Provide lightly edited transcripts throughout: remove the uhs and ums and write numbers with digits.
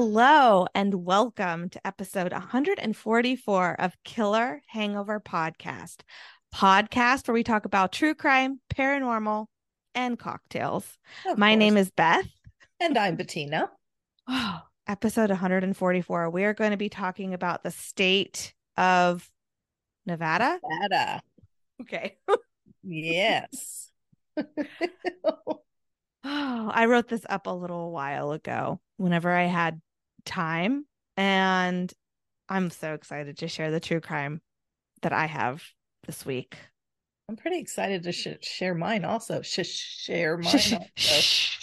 Hello and welcome to episode 144 of Killer Hangover Podcast where we talk about true crime, paranormal, and cocktails. Of My name course. is Beth. And I'm Bettina. Oh, episode 144. We are going to be talking about the state of Nevada. Ada. Okay. Yes. Oh, I wrote this up a little while ago whenever I had time, and I'm so excited to share the true crime that I have this week. I'm pretty excited to share mine also. Share mine Shh, also. shh.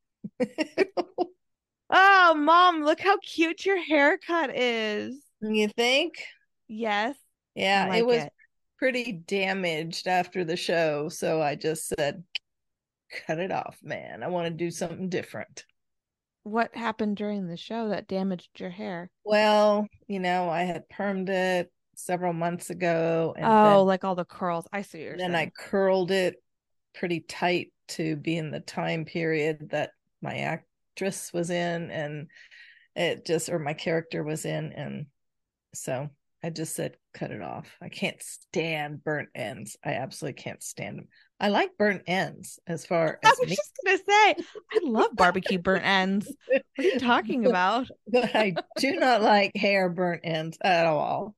Oh, Mom, look how cute your haircut is. You think? Yes, I Yeah, it like was it. pretty damaged after the show. So I just said, cut it off, man. I want to do something different. What happened during the show that damaged your hair? Well, I had permed it several months ago and Oh, then like all the curls. I see what you're then I saying. curled it pretty tight to be in the time period that my actress was in, and my character was in, and so I just said cut it off. I can't stand burnt ends. I absolutely can't stand them. I like burnt ends as far I as was me. just gonna say, I love barbecue burnt ends. What are you talking about? But I do not like hair burnt ends at all.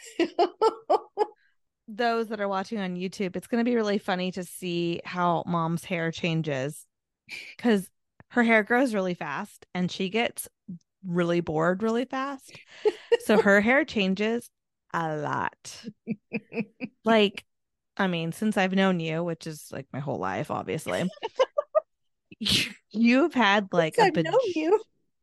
Those that are watching on YouTube, it's going to be really funny to see how Mom's hair changes because her hair grows really fast and she gets really bored really fast. So her hair changes a lot. Like, I mean, since I've known you, which is like my whole life, obviously, you've had like I've known you.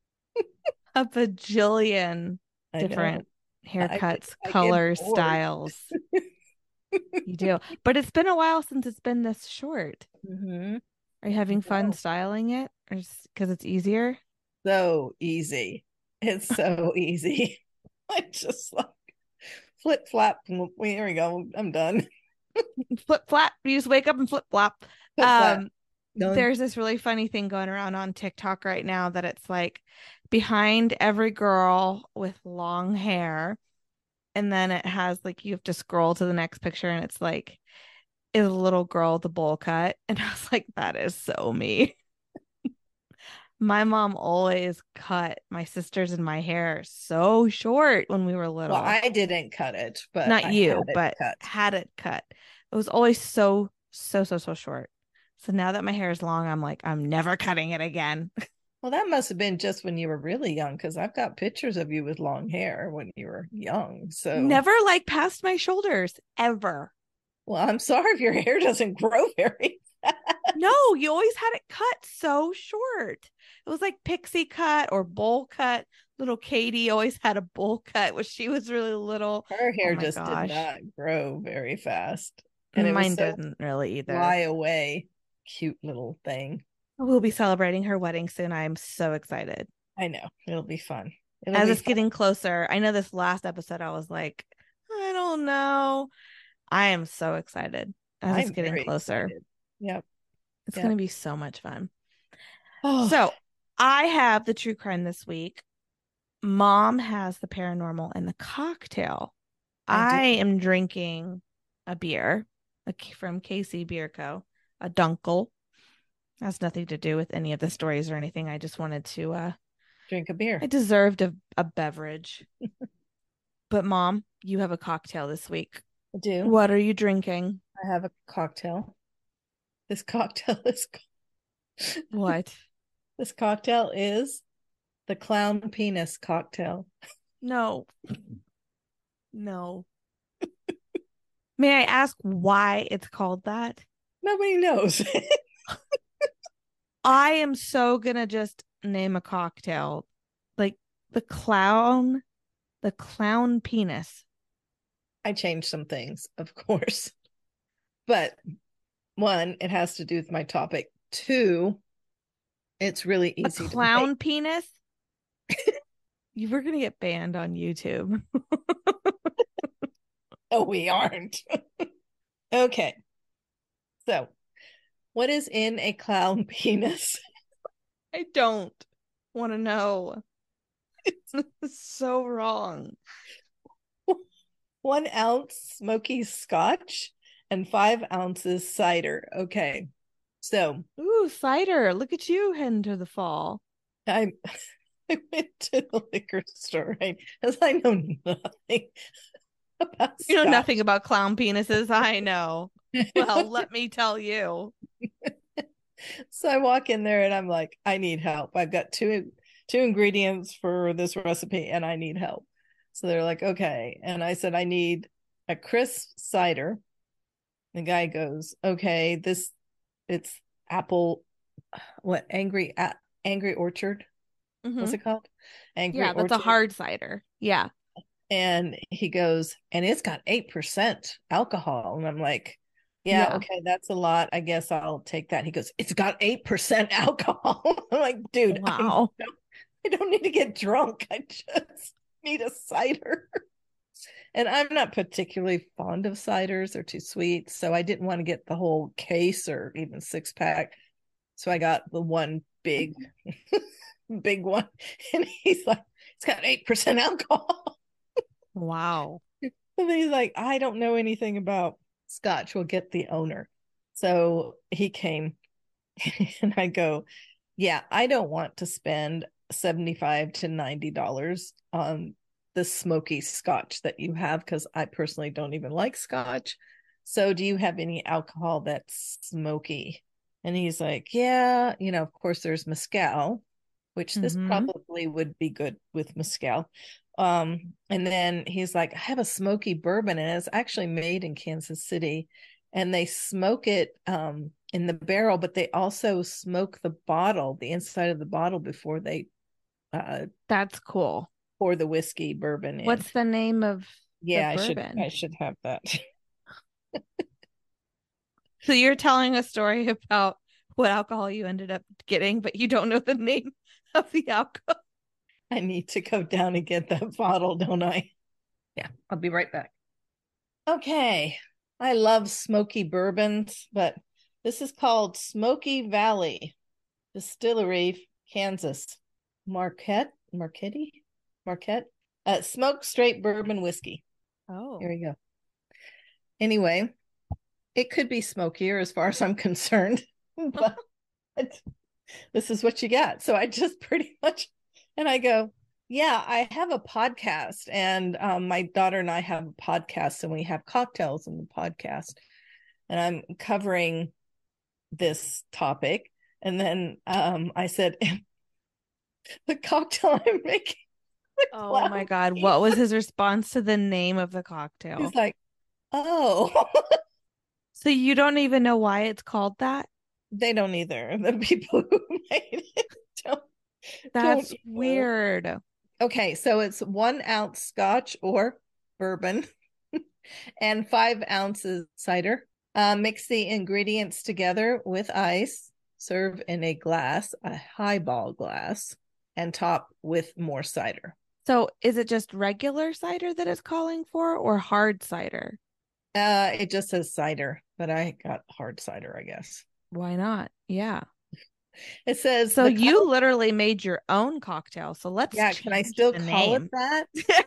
a bajillion I know. different haircuts, I get colors, bored. styles. You do. But it's been a while since it's been this short. Mm-hmm. Are you having fun No. styling it or just because it's easier? So easy. It's so easy. I just like flip flap. Here we go. I'm done. Flip flap. You just wake up and flip flop. Flip flap. Um, Done. there's this really funny thing going around on TikTok right now that it's like behind every girl with long hair, and then it has like you have to scroll to the next picture, and it's like is a little girl with a bowl cut, and I was like, that is so me. My mom always cut my sisters and my hair so short when we were Well, little. I didn't cut it, but Not I had you, it but cut. had it cut. It was always so short. So now that my hair is long, I'm like, I'm never cutting it again. Well, that must have been just when you were really young, because I've got pictures of you with long hair when you were young. So, Never like past my shoulders, ever. well, I'm sorry if your hair doesn't grow very fast. No, you always had it cut so short. It was like pixie cut or bowl cut. Little Katie always had a bowl cut when she was really little. Her Oh hair my just did gosh. not grow very fast. And it was Mine so didn't really either. fly away, cute little thing. We'll be celebrating her wedding soon. I'm so excited. I know. It'll be fun. It'll As be it's fun. getting closer, I know this last episode, I was like, I don't know. I am so excited as it's I'm getting very closer. excited. Yep. It's going Yep. to be so much fun. Oh, So I have the true crime this week. Mom has the paranormal and the cocktail. I do. I am drinking a beer from KC Beer Co., a Dunkel. Has nothing to do with any of the stories or anything. I just wanted to, Drink a I beer. deserved a beverage. But Mom, you have a cocktail this week. I do. What are you drinking? I have a cocktail. This cocktail is What? this cocktail is the clown penis cocktail. No, no. May I ask why it's called that? Nobody knows. I am so gonna just name a cocktail like the clown penis. I changed some things, of course. But one, it has to do with my topic. Two, it's really A easy to make. clown penis? You were gonna get banned on YouTube. Oh, we aren't. Okay. So, what is in a clown penis? I don't want to know. So wrong. 1 ounce smoky scotch and 5 ounces cider. Okay. So Ooh, cider. Look at you heading to the fall. I I went to the liquor store, right? Because I know nothing about You know nothing scotch. about clown penises. I know. Well, let me tell you. So I walk in there and I'm like, I need help. I've got two ingredients for this recipe and I need help. So they're like, okay. And I said, I need a crisp cider. The guy goes, okay, it's apple, what, angry orchard. What's Hmm. it called? Angry Yeah, that's a Orchard. hard cider. Yeah. And he goes, and it's got 8% alcohol. And I'm like, yeah, Yeah. okay, that's a lot. I guess I'll take that. He goes, it's got 8% alcohol. I'm like, dude, Wow. I don't need to get drunk. I just need a cider. And I'm not particularly fond of ciders. They're too sweet. So I didn't want to get the whole case or even 6 pack. So I got the one big one. And he's like, it's got 8% alcohol. Wow. And he's like, I don't know anything about scotch. We'll get the owner. So he came and I go, yeah, I don't want to spend $75 to $90 on the smoky scotch that you have because I personally don't even like scotch. So do you have any alcohol that's smoky? And he's like, yeah, of course there's mezcal, which this Hmm. probably would be good with mezcal. And then he's like, I have a smoky bourbon, and it's actually made in Kansas City, and they smoke it in the barrel, but they also smoke the bottle, the inside of the bottle, before they uh, That's cool. pour the whiskey bourbon in. What's the name of the Yeah, bourbon? I should have that. So you're telling a story about what alcohol you ended up getting, but you don't know the name of the alcohol. I need to go down and get that bottle, don't I? Yeah, I'll be right back. Okay. I love smoky bourbons, but this is called Smoky Valley Distillery, Kansas. Marquette. Smoked straight bourbon whiskey. Oh. Here we go. Anyway, it could be smokier as far as I'm concerned, but this is what you got. So I just pretty much, and I go, yeah, I have a podcast, and my daughter and I have a podcast, and we have cocktails in the podcast, and I'm covering this topic. And then I said, the cocktail I'm making, the Oh my clown God. penis. What was his response to the name of the He's cocktail? like, oh, So you don't even know why it's called that? they don't either. The people who made it don't That's know. weird. Okay, so it's 1 ounce scotch or bourbon and 5 ounces cider. Mix the ingredients together with ice. Serve in a glass, a highball glass, and top with more cider. So is it just regular cider that it's calling for or hard cider? It just says cider, but I got hard cider, I guess. Why not? Yeah. It says So the clown. you literally made your own cocktail. So let's Yeah, can I change still the call it name. that?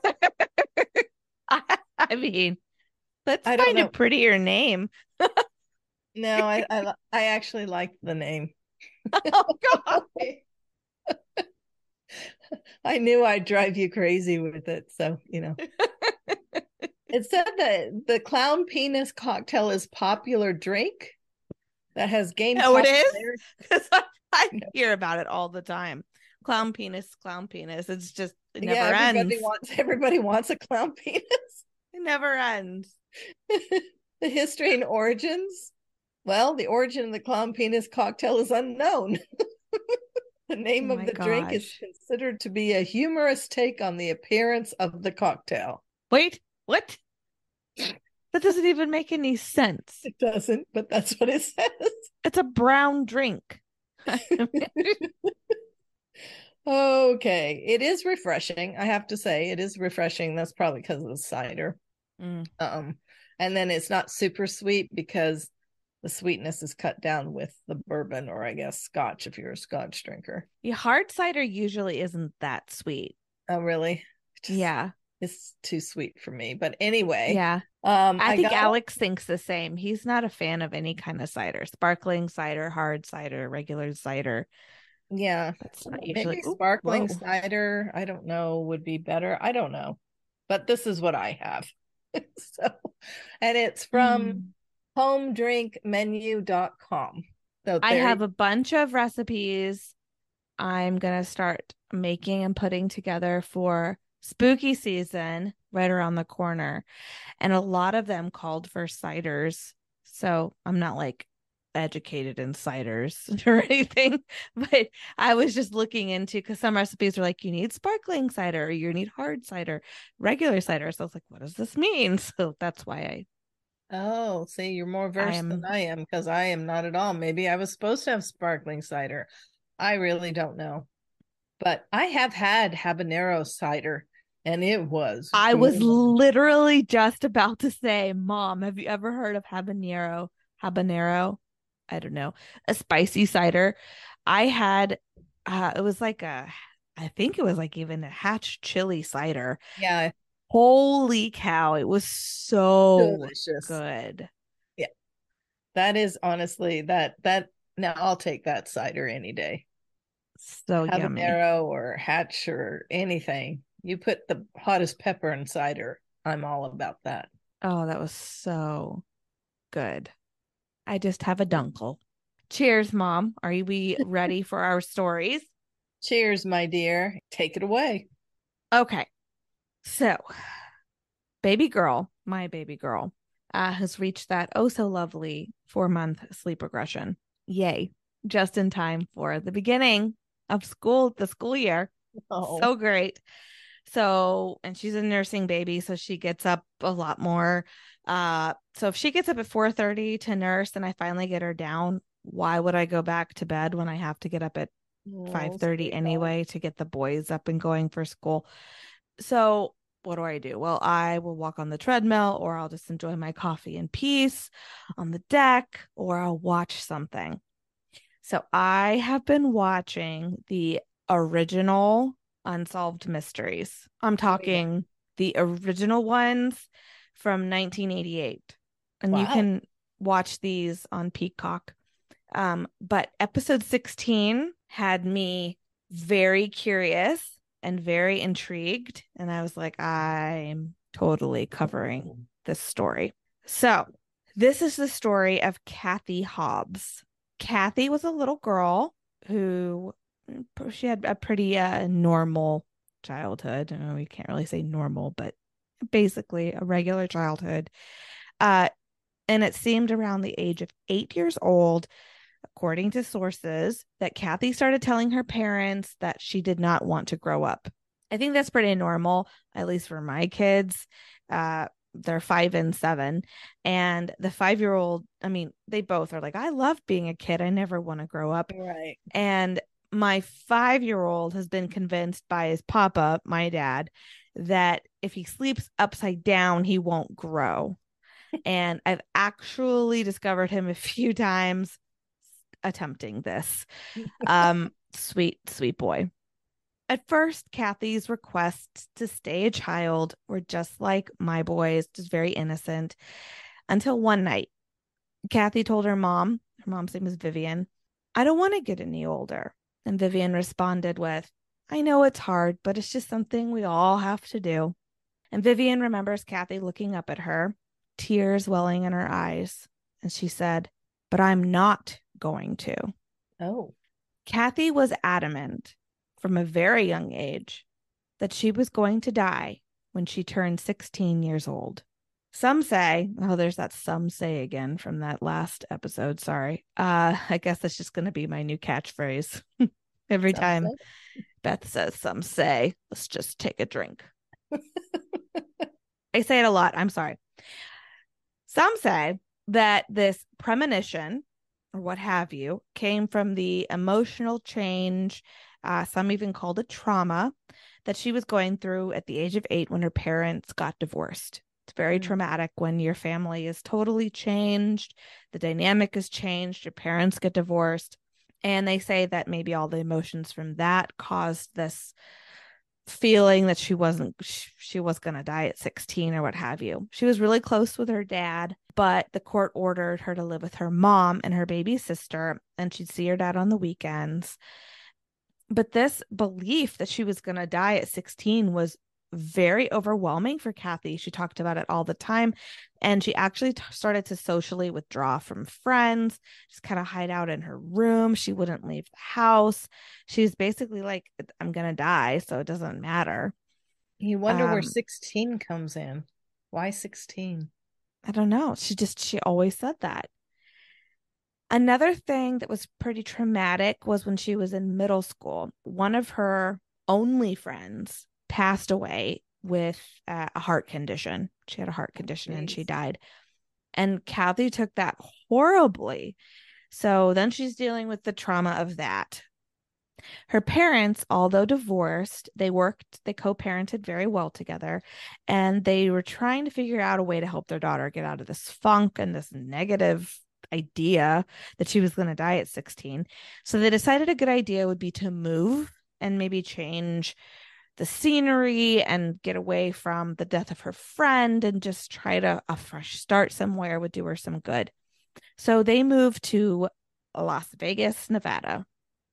I mean, let's I don't find a know. prettier name. No, I actually like the name. Oh God. I knew I'd drive you crazy with it, so It said that the clown penis cocktail is popular drink that has gained Oh, it is? popularity. Because I hear about it all the time. Clown penis, clown penis. It's just, it Yeah, never ends. everybody wants a clown penis. It never ends. The history and origins. Well, the origin of the clown penis cocktail is unknown. The Oh name of my the drink is gosh. considered to be a humorous take on the appearance of the cocktail. Wait, what? That doesn't even make any sense. It doesn't, but that's what it says. It's a brown drink. Okay, it is refreshing. I have to say, it is refreshing. That's probably because of the cider. Mm. Um, and then it's not super sweet because the sweetness is cut down with the bourbon, or I guess scotch if you're a scotch drinker. Yeah, hard cider usually isn't that sweet. Oh, really? Just Yeah. it's too sweet for me. But anyway, Yeah. I I think got Alex thinks the same. He's not a fan of any kind of cider, sparkling cider, hard cider, regular cider. yeah, That's not usually, maybe oh, sparkling whoa. cider, I don't know, would be better. I don't know. But this is what I have. So, and it's from Mm. homedrinkmenu.com. So I there, have a bunch of recipes I'm going to start making and putting together for spooky season right around the corner. And a lot of them called for ciders. So I'm not like educated in ciders or anything, but I was just looking into because some recipes are like, you need sparkling cider, or you need hard cider, regular cider. So I was like, what does this mean? So that's why oh, see, you're more I versed than am. I am because I am not at all. Maybe I was supposed to have sparkling cider. I really don't know. But I have had habanero cider and it was I was good. literally just about to say, Mom, have you ever heard of habanero? Habanero? I don't know, a spicy cider. I had, it was like I think it was like even a hatch chili cider. Yeah, Holy cow, it was so delicious. good. Yeah, that is honestly that now I'll take that cider any day. So yummy. Habanero or hatch or anything. You put the hottest pepper in cider. I'm all about that. Oh, that was so good. I just have a dunkel. Cheers, Mom. Are we ready for our stories? Cheers, my dear. Take it away. Okay. So, baby girl, my baby girl, has reached that oh so lovely 4 month sleep regression. Yay. Just in time for the beginning of school, the school year. Oh, So great. So, and she's a nursing baby, so she gets up a lot more. So if she gets up at 4:30 to nurse and I finally get her down, why would I go back to bed when I have to get up at oh, 5:30 sweetheart. anyway to get the boys up and going for school? So what do I do? Well, I will walk on the treadmill, or I'll just enjoy my coffee in peace on the deck, or I'll watch something. So I have been watching the original Unsolved Mysteries. I'm Oh yeah. talking the original ones from 1988. And you Wow. can watch these on Peacock. But episode 16 had me very curious and very intrigued. And I was like, I'm totally covering this story. So, this is the story of Kathy Hobbs. Kathy was a little girl who she had a pretty normal childhood. We can't really say normal, but basically a regular childhood. Uh, and it seemed around the age of 8 years old, according to sources, that Kathy started telling her parents that she did not want to grow up. I think that's pretty normal, at least for my kids. They're 5 and 7. And the 5 year old, I mean, they both are like, I love being a kid. I never want to grow up. Right. And my 5 year old has been convinced by his papa, my dad, that if he sleeps upside down, he won't grow. And I've actually discovered him a few times attempting this. Sweet, sweet boy. At first, Kathy's requests to stay a child were just like my boys, just very innocent. Until one night, Kathy told her mom's name is Vivian, I don't want to get any older. And Vivian responded with, I know it's hard, but it's just something we all have to do. And Vivian remembers Kathy looking up at her, tears welling in her eyes. And she said, but I'm not going to. Oh. Kathy was adamant from a very young age that she was going to die when she turned 16 years old. Some say, oh, there's that some say again from that last episode. Sorry. I guess that's just going to be my new catchphrase. Every time Something. Beth says some say, let's just take a drink. I say it a lot. I'm sorry. Some say that this premonition or what have you came from the emotional change. Some even called it trauma that she was going through at the age of 8 when her parents got divorced. It's very Mm. traumatic when your family is totally changed, the dynamic is changed, your parents get divorced. And they say that maybe all the emotions from that caused this feeling that she was going to die at 16 or what have you. She was really close with her dad, but the court ordered her to live with her mom and her baby sister, and she'd see her dad on the weekends. But this belief that she was going to die at 16 was very overwhelming for Kathy. She talked about it all the time. And she actually started to socially withdraw from friends, just kind of hide out in her room. She wouldn't leave the house. She was basically like, I'm going to die, so it doesn't matter. You wonder where Um, 16 comes in. Why 16? I don't know. She always said that. Another thing that was pretty traumatic was when she was in middle school. One of her only friends passed away with a heart condition. She had a heart condition and she Jeez. died. And Kathy took that horribly. So then she's dealing with the trauma of that. Her parents, although divorced, they co parented very well together, and they were trying to figure out a way to help their daughter get out of this funk and this negative idea that she was going to die at 16. So they decided a good idea would be to move and maybe change the scenery and get away from the death of her friend and just try to a fresh start somewhere would do her some good. So they moved to Las Vegas, Nevada.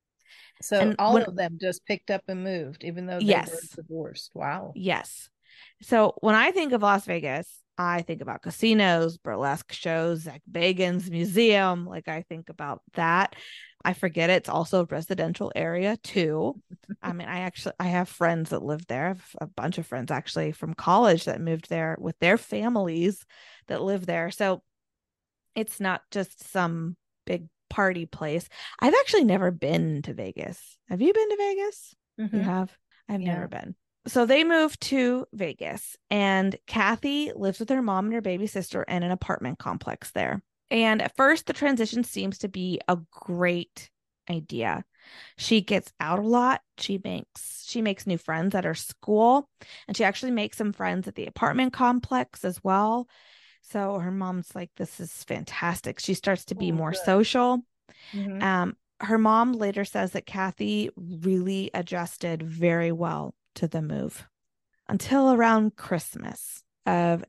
So And all when of them just picked up and moved, even though they were yes, divorced. Wow. yes. So when I think of Las Vegas, I think about casinos, burlesque shows, Zach Bagans Museum. Like I think about that. I forget it's also a residential area too. I mean, I have friends that live there. I have a bunch of friends actually from college that moved there with their families that live there. So it's not just some big party place. I've actually never been to Vegas. Have you been to Vegas? You Mm-hmm. have? I've never Yeah. been. So they moved to Vegas, and Kathy lives with her mom and her baby sister in an apartment complex there. And at first, the transition seems to be a great idea. She gets out a lot. She makes new friends at her school, and she actually makes some friends at the apartment complex as well. So her mom's like, this is fantastic. She starts to be Oh, more good. social. Mm-hmm. Her mom later says that Kathy really adjusted very well to the move until around Christmas of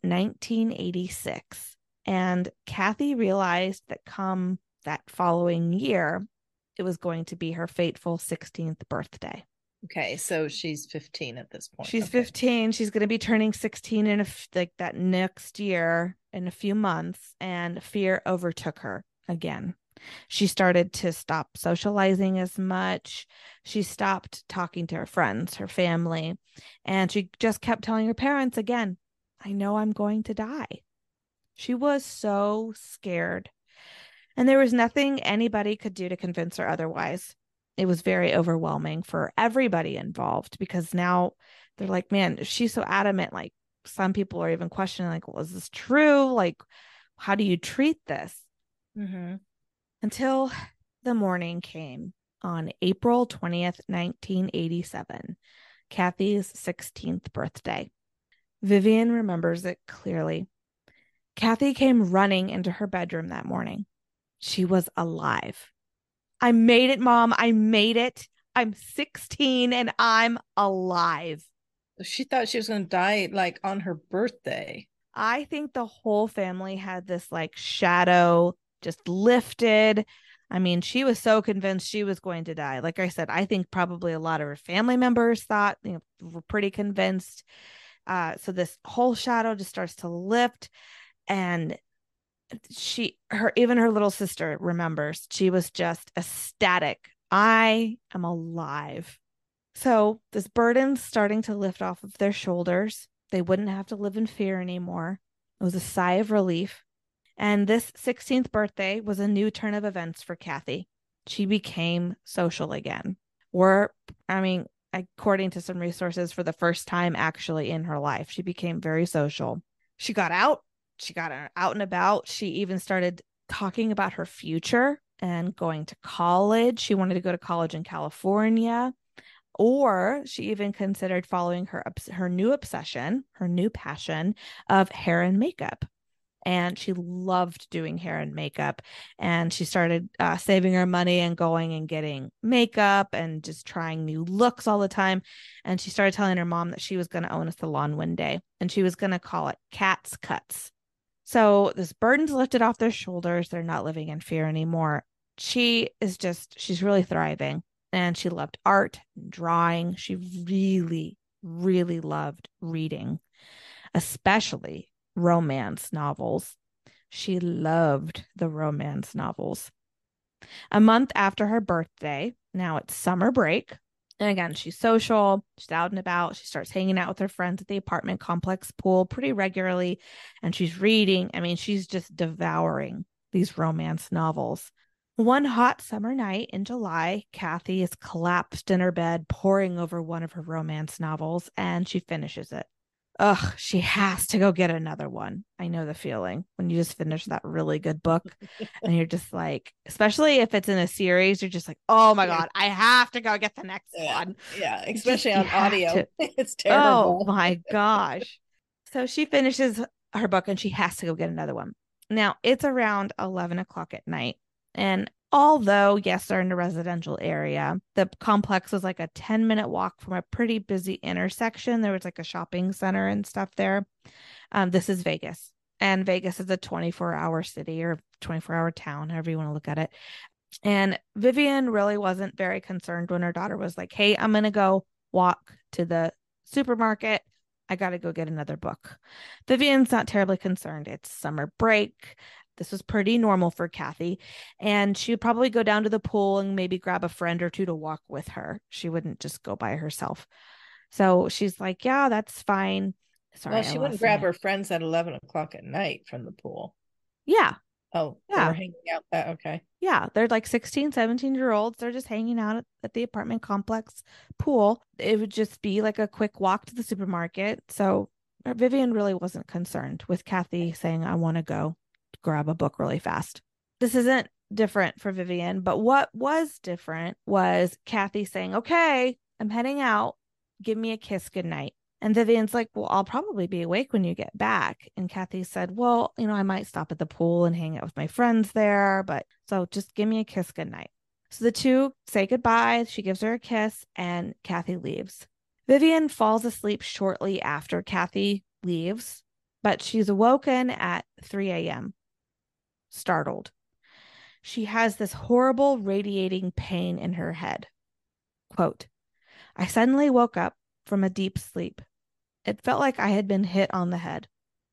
1986. And Kathy realized that come that following year, it was going to be her fateful 16th birthday. Okay, so she's 15 at this point. She's Okay. 15. She's going to be turning 16 in like that next year in a few months, and fear overtook her again. She started to stop socializing as much. She stopped talking to her friends, her family, and she just kept telling her parents again, I know I'm going to die. She was so scared, and there was nothing anybody could do to convince her otherwise. It was very overwhelming for everybody involved because now they're like, man, she's so adamant. Like, some people are even questioning, like, well, is this true? Like, how do you treat this? Mm-hmm. Until the morning came on April 20th, 1987, Kathy's 16th birthday. Vivian remembers it clearly. Kathy came running into her bedroom that morning. She was alive. I made it, Mom. I made it. I'm 16 and I'm alive. She thought she was going to die like on her birthday. I think the whole family had this like shadow just lifted. I mean, she was so convinced she was going to die. Like I said, I think probably a lot of her family members thought, were pretty convinced. So this whole shadow just starts to lift, and even her little sister remembers she was just ecstatic. I am alive. So this burden's starting to lift off of their shoulders. They wouldn't have to live in fear anymore. It was a sigh of relief. And this 16th birthday was a new turn of events for Kathy. She became social again. Or, I mean, according to some resources, for the first time actually in her life, she became very social. She got out. She got out and about. She even started talking about her future and going to college. She wanted to go to college in California, or she even considered following her new obsession, her new passion of hair and makeup. and she loved doing hair and makeup. And she started saving her money and going and getting makeup and just trying new looks all the time. And she started telling her mom that she was going to own a salon one day and she was going to call it Cat's Cuts. So this burden's lifted off their shoulders. They're not living in fear anymore. She's really thriving. And she loved art and drawing. She really, really loved reading, especially romance novels. She loved the romance novels. A month after her birthday, now it's summer break. And again, she's social, she's out and about. She starts hanging out with her friends at the apartment complex pool pretty regularly. And she's reading. I mean, she's just devouring these romance novels. One hot summer night in July, Kathy is collapsed in her bed, poring over one of her romance novels, and she finishes it. Ugh, she has to go get another one. I know the feeling when you just finish that really good book and you're just like, especially if it's in a series, you're just like, oh my God, I have to go get the next one. Yeah, especially You on audio. It's Oh terrible. my gosh. So she finishes her book and she has to go get another one. Now it's around 11 o'clock at night. And although, yes, they're in a residential area, the complex was like a 10-minute walk from a pretty busy intersection. There was like a shopping center and stuff there. This is Vegas. And Vegas is a 24-hour city or 24-hour town, however you want to look at it. And Vivian really wasn't very concerned when her daughter was like, hey, I'm going to go walk to the supermarket. I got to go get another book. Vivian's not terribly concerned. It's summer break. This was pretty normal for Kathy. And she would probably go down to the pool and maybe grab a friend or two to walk with her. She wouldn't just go by herself. So she's like, yeah, that's fine. Sorry, Well, I she wouldn't lost grab my. her friends at 11 o'clock at night from the pool. Yeah. Oh, they were Yeah. hanging out that, okay. Yeah, they're like 16, 17-year-olds. They're just hanging out at the apartment complex pool. It would just be like a quick walk to the supermarket. So Vivian really wasn't concerned with Kathy saying, I want to go grab a book really fast. This isn't different for Vivian, but what was different was Kathy saying, okay, I'm heading out. Give me a kiss goodnight. And Vivian's like, well, I'll probably be awake when you get back. And Kathy said, well, I might stop at the pool and hang out with my friends there, but so just give me a kiss goodnight. So the two say goodbye. She gives her a kiss and Kathy leaves. Vivian falls asleep shortly after Kathy leaves, but she's awoken at 3 a.m., startled. She has this horrible radiating pain in her head. Quote, I suddenly woke up from a deep sleep. It felt like I had been hit on the head.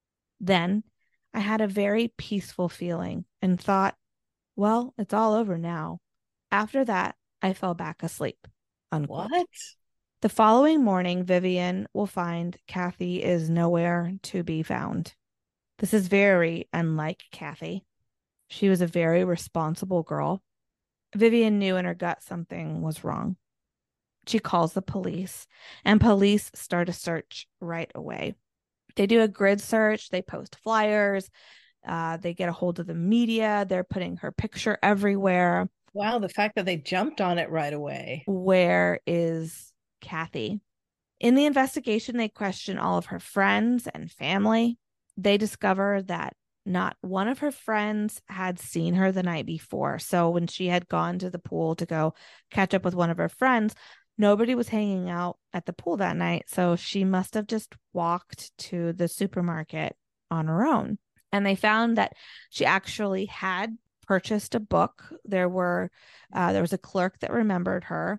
Then I had a very peaceful feeling and thought, well, it's all over now. After that, I fell back asleep. Unquote. What? The following morning, Vivian will find Kathy is nowhere to be found. This is very unlike Kathy. She was a very responsible girl. Vivian knew in her gut something was wrong. She calls the police, and police start a search right away. They do a grid search, they post flyers, they get a hold of the media, they're putting her picture everywhere. Wow, the fact that they jumped on it right away. Where is Kathy? In the investigation, they question all of her friends and family. They discover that not one of her friends had seen her the night before. So when she had gone to the pool to go catch up with one of her friends, nobody was hanging out at the pool that night. So she must have just walked to the supermarket on her own. And they found that she actually had purchased a book. There was a clerk that remembered her,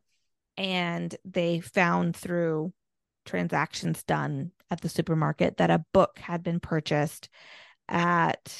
and they found through transactions done at the supermarket that a book had been purchased at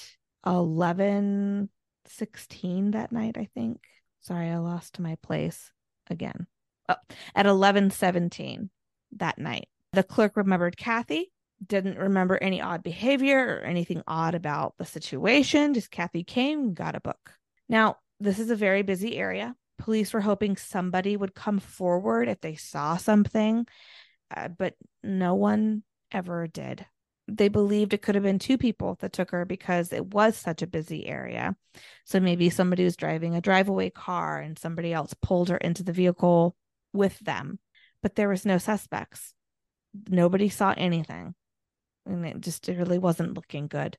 11:16 that night, I think. Sorry, I lost my place again. Oh, at 11:17 that night. The clerk remembered Kathy, didn't remember any odd behavior or anything odd about the situation. Just Kathy came, got a book. Now, this is a very busy area. Police were hoping somebody would come forward if they saw something, but no one ever did. They believed it could have been two people that took her because it was such a busy area. So maybe somebody was driving a drive-away car and somebody else pulled her into the vehicle with them. But there was no suspects. Nobody saw anything. And it really wasn't looking good.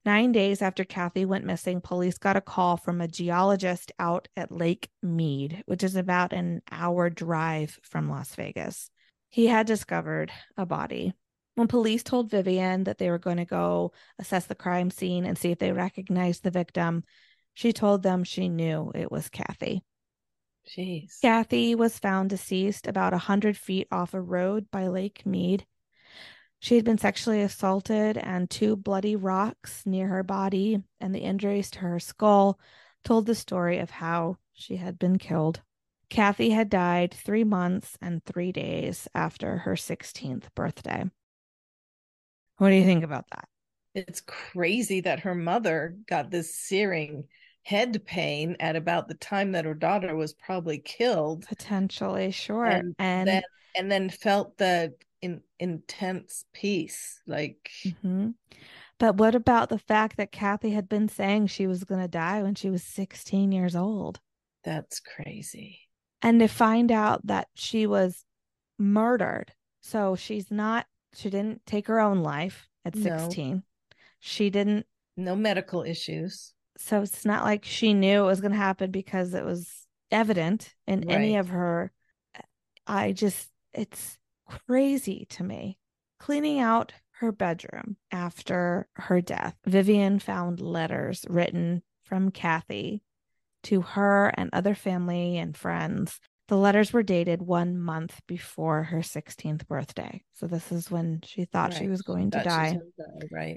9 days after Kathy went missing, police got a call from a geologist out at Lake Mead, which is about an hour drive from Las Vegas. He had discovered a body. When police told Vivian that they were going to go assess the crime scene and see if they recognized the victim, she told them she knew it was Kathy. Jeez. Kathy was found deceased about 100 feet off a road by Lake Mead. She had been sexually assaulted, and two bloody rocks near her body and the injuries to her skull told the story of how she had been killed. Kathy had died 3 months and 3 days after her 16th birthday. What do you think about that? It's crazy that her mother got this searing head pain at about the time that her daughter was probably killed. Potentially, sure. And then felt the intense peace. Like, But what about the fact that Kathy had been saying she was going to die when she was 16 years old? that's crazy. And to find out that she was murdered. So she didn't take her own life at 16. No. She didn't. No medical issues. So it's not like she knew it was going to happen because it was evident in any of her. It's crazy to me. Cleaning out her bedroom after her death, Vivian found letters written from Kathy to her and other family and friends. The letters were dated 1 month before her 16th birthday. So this is when she thought she was going to die. Right.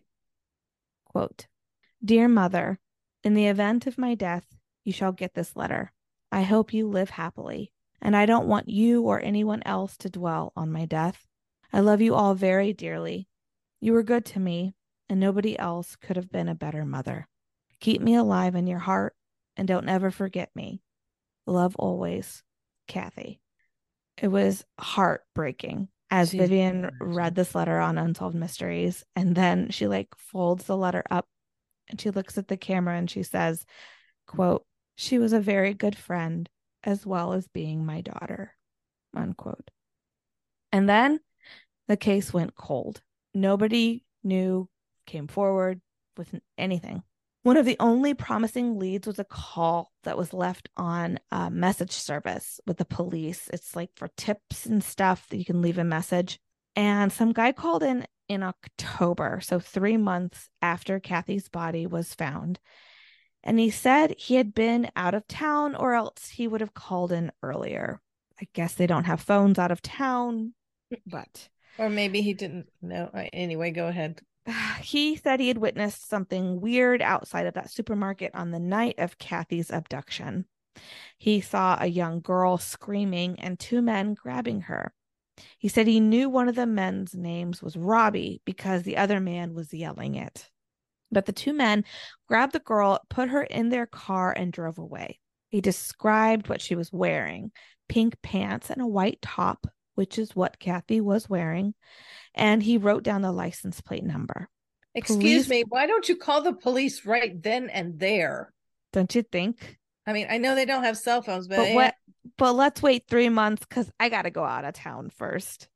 Quote, "Dear Mother, in the event of my death, you shall get this letter. I hope you live happily, and I don't want you or anyone else to dwell on my death. I love you all very dearly. You were good to me, and nobody else could have been a better mother. Keep me alive in your heart, and don't ever forget me. Love always, Kathy." It was heartbreaking as Vivian read this letter on Unsolved Mysteries, and then she folds the letter up and she looks at the camera and she says, quote, "She was a very good friend as well as being my daughter," unquote. And then the case went cold. Nobody came forward with anything. One of the only promising leads was a call that was left on a message service with the police. It's for tips and stuff that you can leave a message. And some guy called in October, so 3 months after Kathy's body was found. And he said he had been out of town, or else he would have called in earlier. I guess they don't have phones out of town, but... Or maybe he didn't know. Anyway, go ahead. He said he had witnessed something weird outside of that supermarket on the night of Kathy's abduction. He saw a young girl screaming and two men grabbing her. He said he knew one of the men's names was Robbie because the other man was yelling it. But the two men grabbed the girl, put her in their car, and drove away. He described what she was wearing: pink pants and a white top, which is what Kathy was wearing. And he wrote down the license plate number. Excuse me, why don't you call the police right then and there? Don't you think? I mean, I know they don't have cell phones, but let's wait 3 months because I got to go out of town first.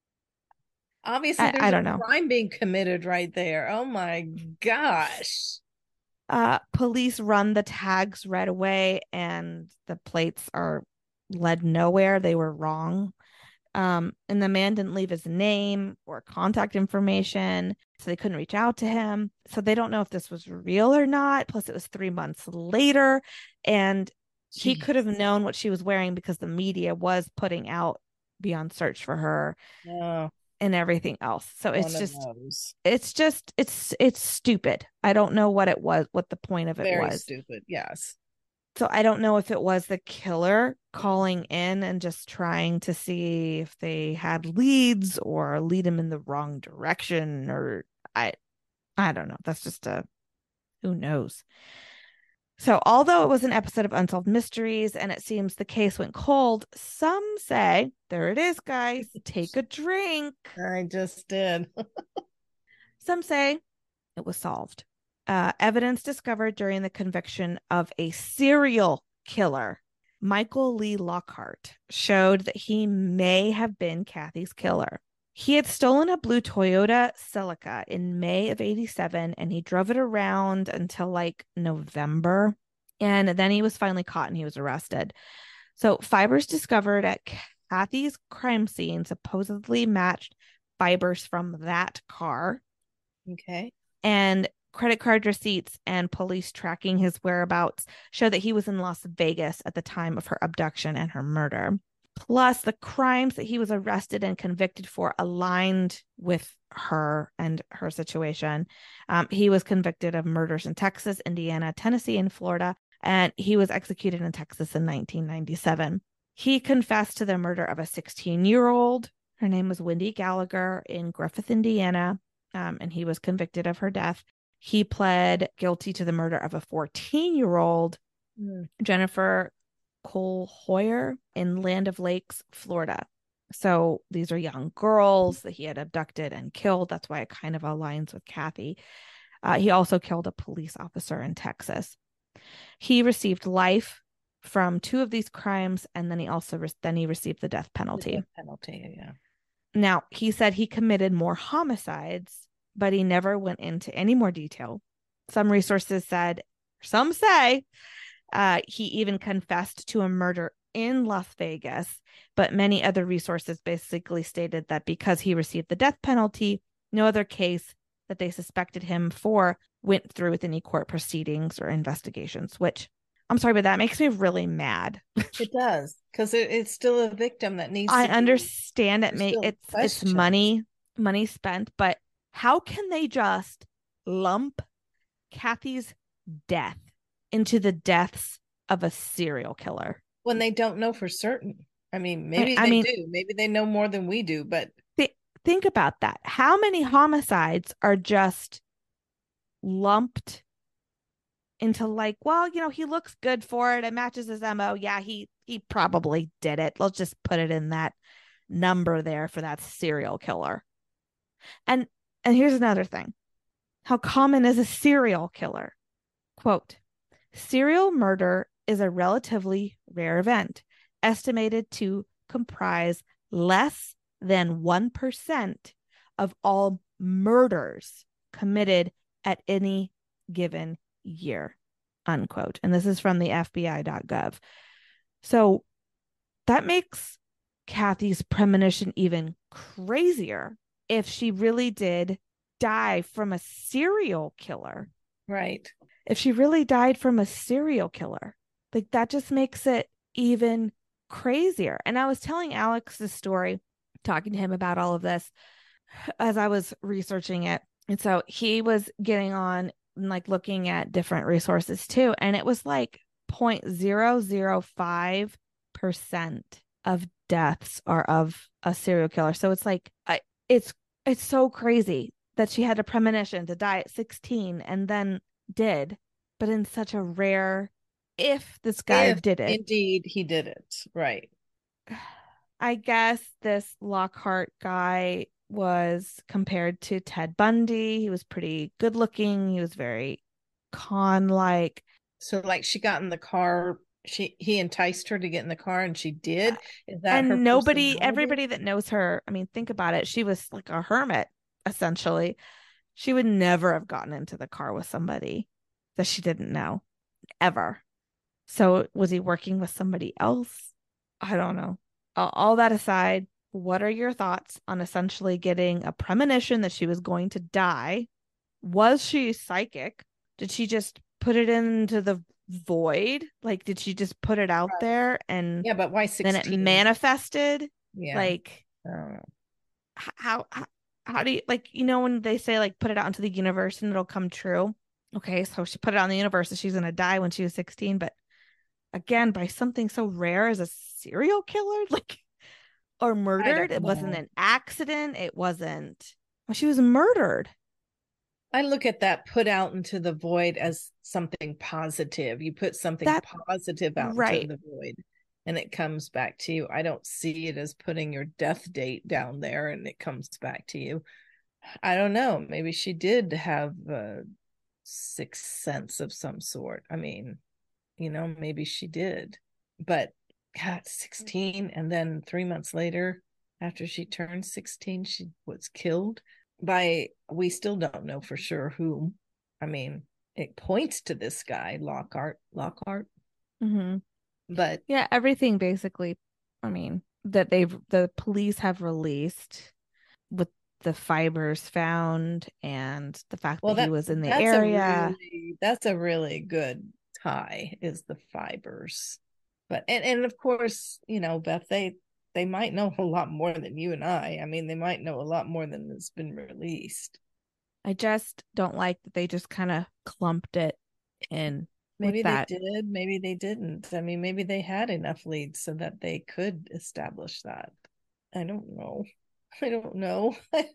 Obviously, there's a crime being committed right there. Oh my gosh. Police run the tags right away, and the plates led nowhere. They were wrong. And the man didn't leave his name or contact information, so they couldn't reach out to him. So they don't know if this was real or not. Plus, it was 3 months later, and he could have known what she was wearing because the media was putting out "be on search for her" and everything else. So it's stupid. I don't know what it was, what the point of it was. Very stupid, yes. So I don't know if it was the killer calling in and just trying to see if they had leads or lead him in the wrong direction, or I don't know. That's just who knows. So although it was an episode of Unsolved Mysteries and it seems the case went cold, some say, there it is, guys, take a drink. I just did. Some say it was solved. Evidence discovered during the conviction of a serial killer, Michael Lee Lockhart, showed that he may have been Kathy's killer. He had stolen a blue Toyota Celica in May of 87 and he drove it around until like November. And then he was finally caught and he was arrested. So fibers discovered at Kathy's crime scene supposedly matched fibers from that car. Okay. And credit card receipts and police tracking his whereabouts show that he was in Las Vegas at the time of her abduction and her murder. Plus, the crimes that he was arrested and convicted for aligned with her and her situation. He was convicted of murders in Texas, Indiana, Tennessee, and Florida, and he was executed in Texas in 1997. He confessed to the murder of a 16-year-old. Her name was Wendy Gallagher in Griffith, Indiana, and he was convicted of her death. He pled guilty to the murder of a 14-year-old, Jennifer Cole Hoyer, in Land of Lakes, Florida. So these are young girls that he had abducted and killed. That's why it kind of aligns with Kathy. He also killed a police officer in Texas. He received life from 2 of these crimes, and then he also received the death penalty. The death penalty, yeah. Now, he said he committed more homicides, but he never went into any more detail. Some say he even confessed to a murder in Las Vegas, but many other resources basically stated that because he received the death penalty, no other case that they suspected him for went through with any court proceedings or investigations, which I'm sorry, but that makes me really mad. It does, because it's still a victim that needs I to understand it's questioned. money spent, but how can they just lump Kathy's death into the deaths of a serial killer when they don't know for certain? I mean, maybe they do. Maybe they know more than we do, but think about that. How many homicides are just lumped into like, well, he looks good for it. It matches his MO. Yeah, he probably did it. Let's just put it in that number there for that serial killer. And here's another thing. How common is a serial killer? Quote, serial murder is a relatively rare event, estimated to comprise less than 1% of all murders committed at any given year, unquote. And this is from the FBI.gov. So that makes Kathy's premonition even crazier if she really did die from a serial killer. Right. If she really died from a serial killer, like that just makes it even crazier. And I was telling Alex this story, talking to him about all of this as I was researching it. And so he was getting on and like looking at different resources too. And it was like 0.005% of deaths are of a serial killer. So it's like, it's so crazy that she had a premonition to die at 16 and then did, but in such a rare, if this guy did it. Indeed, he did it. Right. I guess this Lockhart guy was compared to Ted Bundy. He was pretty good looking. He was very con-like. So like she got in the car, he enticed her to get in the car and she did. Is that and her everybody that knows her, I mean, think about it. She was like a hermit, essentially. She would never have gotten into the car with somebody that she didn't know, ever. So was he working with somebody else? I don't know. All that aside, what are your thoughts on essentially getting a premonition that she was going to die? Was she psychic? Did she just put it into the void? Like, did she just put it out there and yeah, but why 16? then it manifested? Yeah. Like, how do you, like, when they say like put it out into the universe and it'll come true? Okay, so she put it out in the universe that she's gonna die when she was 16, but again, by something so rare as a serial killer, like, or murdered. It wasn't an accident. It wasn't. Well, she was murdered. I look at that put out into the void as something positive. You put something positive out into the void and it comes back to you. I don't see it as putting your death date down there and it comes back to you. I don't know. Maybe she did have a sixth sense of some sort. I mean, maybe she did. But God, 16 and then 3 months later, after she turned 16, she was killed by, we still don't know for sure whom. I mean, it points to this guy, Lockhart. Mm-hmm. But Yeah, everything basically, I mean, that the police have released with the fibers found and the fact well, that he that was in the that's a area. really that's a really good tie, is the fibers. But and of course, Beth, they might know a lot more than you and I. I mean, they might know a lot more than has been released. I just don't like that they just kind of clumped it in with Maybe they that. did, maybe they didn't. I mean, maybe they had enough leads so that they could establish that. I don't know. I don't know.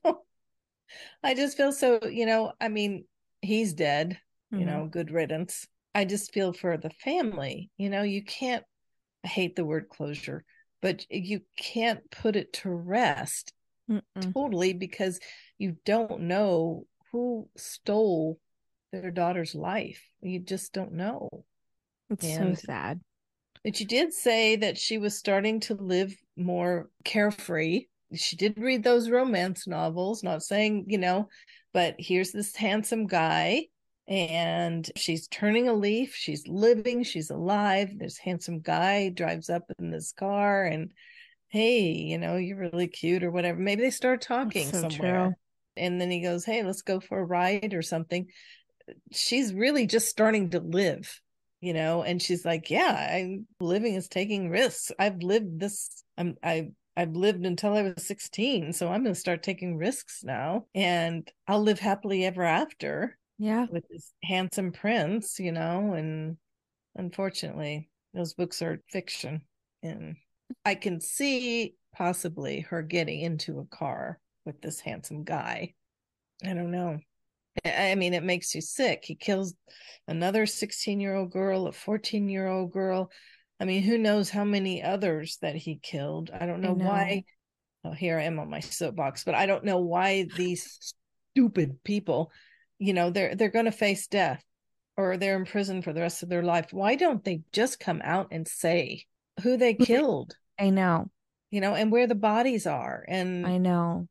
I just feel so, I mean, he's dead, Mm-hmm. good riddance. I just feel for the family. You can't, I hate the word closure, but you can't put it to rest Mm-mm. totally, because you don't know who stole their daughter's life. You just don't know. It's so And sad. but you did say that she was starting to live more carefree. She did read those romance novels, not saying, but here's this handsome guy and she's turning a leaf. She's living, she's alive. This handsome guy drives up in this car and, hey, you're really cute or whatever. Maybe they start It's talking so true. somewhere. And then he goes, hey, let's go for a ride or something. She's really just starting to live, and she's like, yeah, I'm living is taking risks. I've lived this. I've lived until I was 16, so I'm going to start taking risks now, and I'll live happily ever after Yeah. with this handsome prince, and unfortunately those books are fiction, and I can see possibly her getting into a car with this handsome guy. I don't know. I mean, it makes you sick. He kills another 16-year-old girl, a 14-year-old girl. I mean, who knows how many others that he killed. I don't I know know. why. Oh, here I am on my soapbox, but I don't know why these stupid people, they're going to face death or they're in prison for the rest of their life. Why don't they just come out and say who they killed, I know. and where the bodies are? I And know.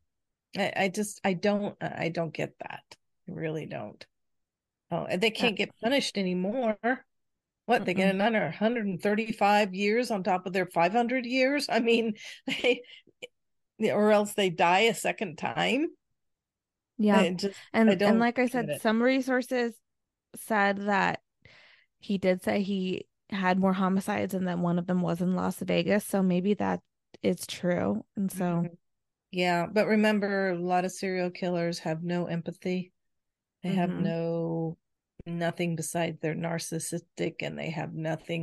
I don't get that. I really don't. Oh, and they Uh, can't get punished anymore. What, they get mm-mm. another 135 years on top of their 500 years? I mean, they, or else they die a second time. Yeah. I just, I And don't like I get said, it. some resources said that he did say he had more homicides and that one of them was in Las Vegas. So maybe that is true. And so, Mhm. Yeah, but remember, a lot of serial killers have no empathy. They have mhm. nothing besides they're narcissistic, and they have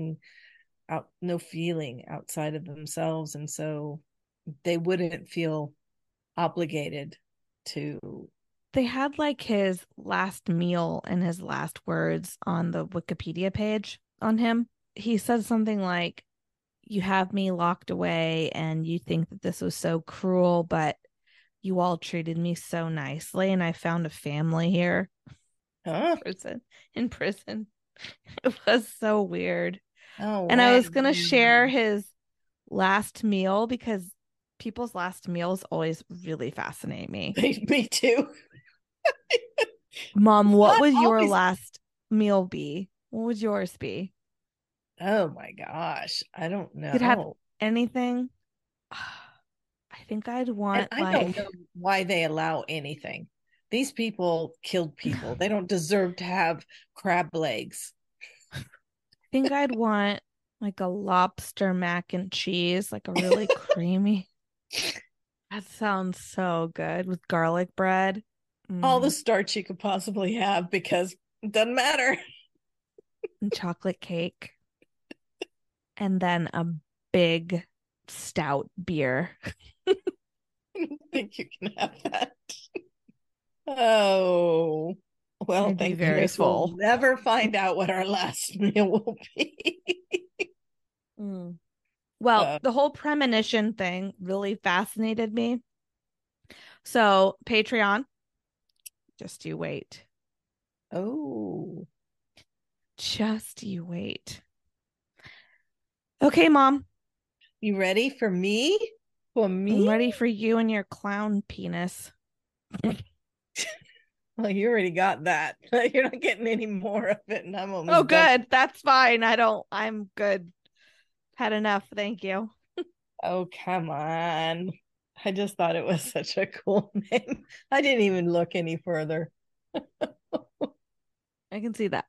no feeling outside of themselves. And so they wouldn't feel obligated to. They had like his last meal and his last words on the Wikipedia page on him. He said something like, you have me locked away and you think that this was so cruel, but you all treated me so nicely and I found a family here. Huh? Prison in prison. It was so weird. Oh, And I why? was gonna share his last meal because people's last meals always really fascinate me. Me too. Mom, It's what not would your always. last meal be? What would yours be? Oh my gosh, I don't You could have know. anything. I think I'd And want I don't like know why they allow anything. These people killed people. They don't deserve to have crab legs. think I'd want like a lobster mac and cheese, like a really creamy. That sounds so good with garlic bread. All the Mm, starch you could possibly have, because it doesn't matter. and chocolate cake. And then a big stout beer. I don't think you can have that. Oh, well, I'd be thank very goodness we'll full. never find out what our last meal will be. Mm. Well, uh, the whole premonition thing really fascinated me. So, Patreon, just you wait. oh, Just you wait. Okay, mom. you ready for me? For me? I'm ready for you and your clown penis. Well, you already got that. You're not getting any more of it, and I'm Oh, almost done. good. That's fine. I'm good. Had enough. Thank you. Oh, come on. I just thought it was such a cool name. I didn't even look any further. I can see that.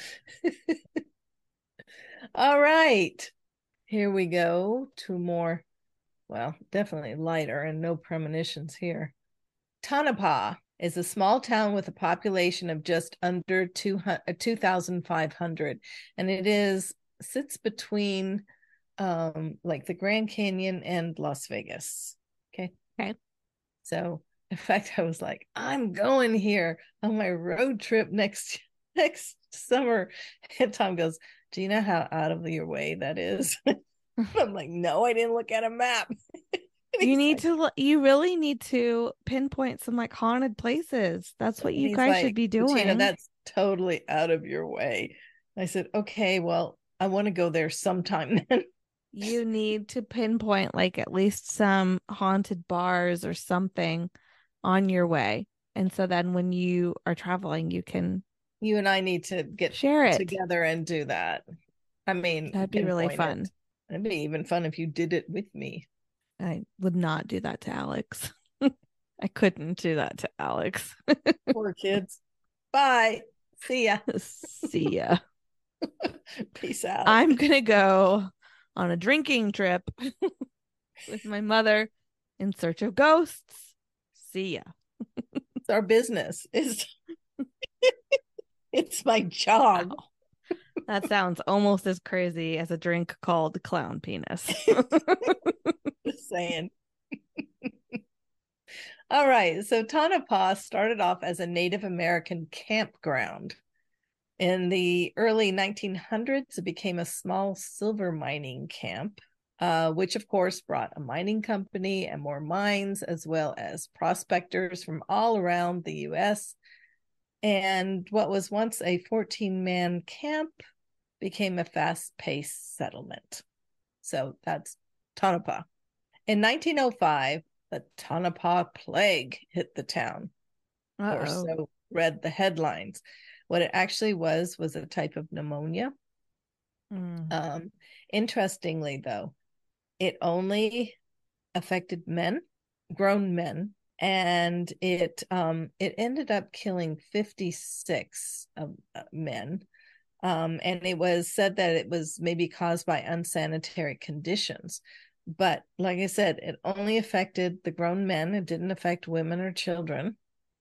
All right. Here we go to more, well, definitely lighter and no premonitions here. Tonopah is a small town with a population of just under 2,500, and it is sits between like the Grand Canyon and Las Vegas. Okay. Okay. So in fact, I was like, I'm going here on my road trip next summer. And Tom goes, do you know how out of your way that is? I'm like, no, I didn't look at a map. Like, You really need to pinpoint some like haunted places. That's what you he's guys should like, be Tina, doing. that's totally out of your way. I said, okay, well, I want to go there sometime then. You need to pinpoint like at least some haunted bars or something on your way. And so then when you are traveling, you can You and I need to get share it. together and do that. I mean, That'd be really pinpoint it. fun. It'd be even fun if you did it with me. I would not do that to Alex. I couldn't do that to Alex. Poor kids. Bye. See ya. See ya. Peace out. I'm going to go on a drinking trip with my mother in search of ghosts. See ya. It's our business. It's my job. Wow. That sounds almost as crazy as a drink called clown penis. Just saying. All right. So Tonopah started off as a Native American campground. In the early 1900s, it became a small silver mining camp, which of course brought a mining company and more mines, as well as prospectors from all around the US. And what was once a 14-man camp became a fast-paced settlement. So that's Tonopah. In 1905, the Tonopah Plague hit the town, or Uh-oh. so read the headlines. What it actually was a type of pneumonia. Mm. Interestingly, though, it only affected men, grown men, and it ended up killing 56 men. And it was said that it was maybe caused by unsanitary conditions. But like I said, it only affected the grown men. It didn't affect women or children.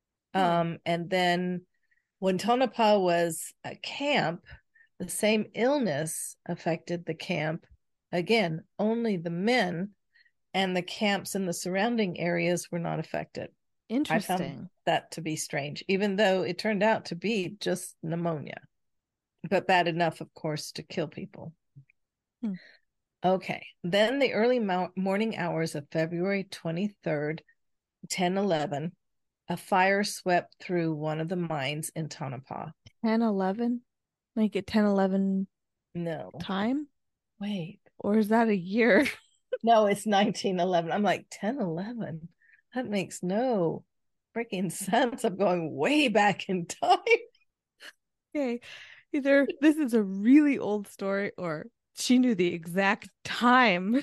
And then when Tonopah was a camp, the same illness affected the camp. Again, only the men, and the camps in the surrounding areas were not affected. I found Interesting. that to be strange, even though it turned out to be just pneumonia, but bad enough, of course, to kill people. Hmm. Okay. Then the early morning hours of February 23rd, 1011, a fire swept through one of the mines in Tonopah. 10-11? Make it 10-11 No, time? wait. Or is that a year? No, it's 1911. I'm like, 1011? That makes no freaking sense. I'm going way back in time. Okay. Either this is a really old story or she knew the exact time.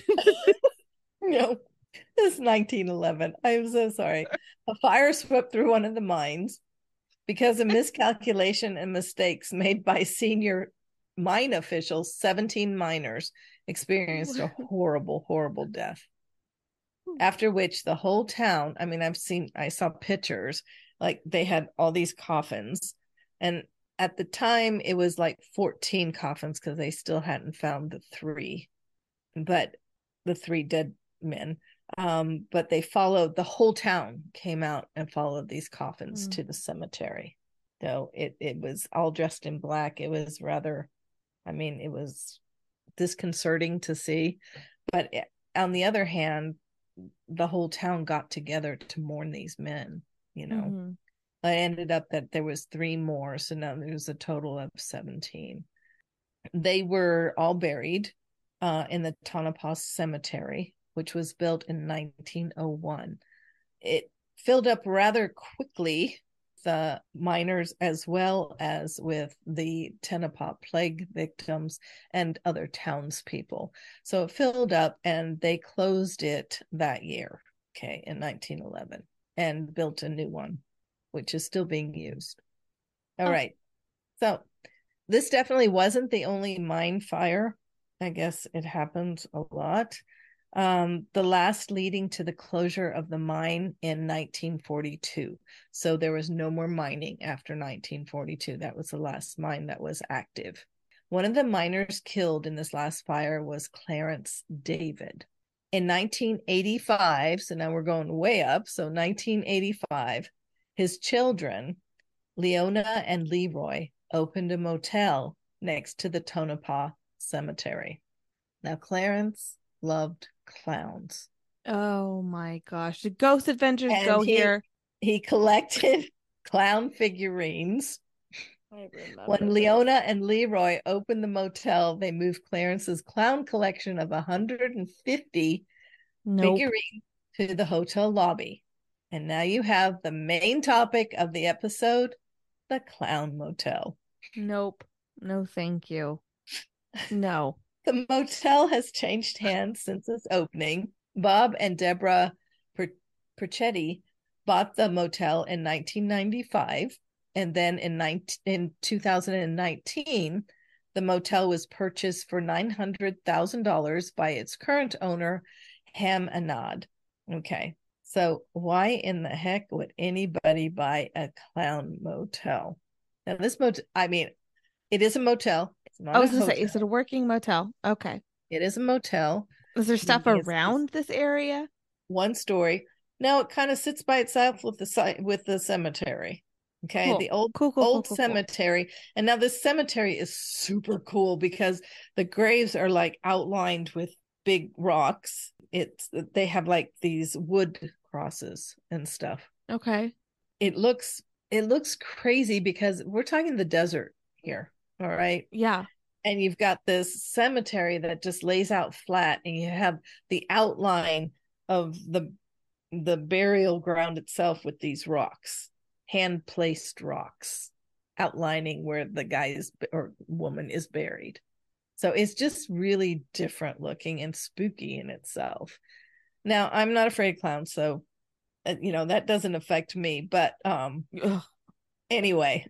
No, it's 1911. I'm so sorry. A fire swept through one of the mines because of miscalculation and mistakes made by senior mine officials. 17 miners experienced a horrible, horrible death. After which the whole town, I mean, I saw pictures, like they had all these coffins. And at the time, it was like 14 coffins because they still hadn't found but the three dead men. But the whole town came out and followed these coffins to the cemetery. So it was all dressed in black. It was rather, I mean, it was disconcerting to see. But on the other hand, the whole town got together to mourn these men, you know. Mm-hmm. I ended up that there was 3 more, so now there's a total of 17. They were all buried in the Tonopah Cemetery. which was built in 1901. It filled up rather quickly, the miners as well as with the Tonopah plague victims and other townspeople. So it filled up and they closed it that year, okay, in 1911, and built a new one, which is still being used. All right. So this definitely wasn't the only mine fire. I guess it happens a lot. The last leading to the closure of the mine in 1942. So there was no more mining after 1942. That was the last mine that was active. One of the miners killed in this last fire was Clarence David. In 1985, so now we're going way up. So 1985, his children, Leona and Leroy, opened a motel next to the Tonopah Cemetery. Now, Clarence loved clowns. Oh my gosh. The Ghost Adventures And go here. he collected clown figurines. I remember When Leona and Leroy opened the motel, they moved Clarence's clown collection of 150 figurines to the hotel lobby. And now you have the main topic of the episode, the clown motel. Nope. No, thank you. No. The motel has changed hands since its opening. Bob and Deborah Perchetti bought the motel in 1995. And then in 2019, the motel was purchased for $900,000 by its current owner, Ham Anad. Okay. So why in the heck would anybody buy a clown motel? Now this motel, I mean, it is a motel. It's not I was a going to hotel. say, is it a working motel? Okay. It is a motel. Is there stuff around this area? One story. No, it kind of sits by itself with the cemetery. Okay, Cool. the old cemetery. And now this cemetery is super cool because the graves are like outlined with big rocks. They have like these wood crosses and stuff. Okay. It looks crazy because we're talking the desert here. All right. Yeah. And you've got this cemetery that just lays out flat, and you have the outline of the burial ground itself with these rocks, hand placed rocks, outlining where the guy or woman is buried. So it's just really different looking and spooky in itself. Now, I'm not afraid of clowns, so that doesn't affect me. But anyway,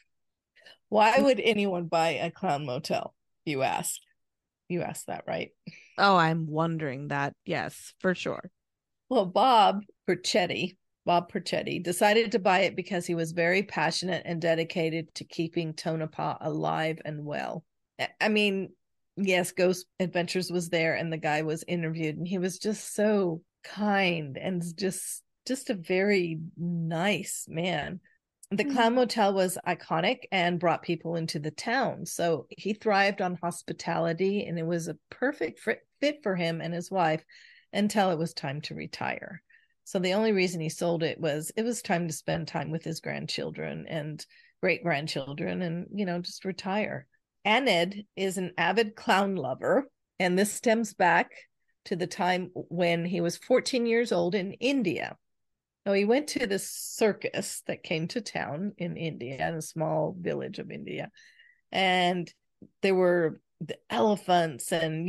why would anyone buy a clown motel? You asked that, right? Oh, I'm wondering that. Yes, for sure. Well, Bob Perchetti decided to buy it because he was very passionate and dedicated to keeping Tonopah alive and well. I mean, yes, Ghost Adventures was there and the guy was interviewed, and he was just so kind and just a very nice man. The Clown Motel was iconic and brought people into the town. So he thrived on hospitality, and it was a perfect fit for him and his wife until it was time to retire. So the only reason he sold it was time to spend time with his grandchildren and great grandchildren and, just retire. Aned is an avid clown lover, and this stems back to the time when he was 14 years old in India. Now, he went to this circus that came to town in India, in a small village of India. And there were the elephants and,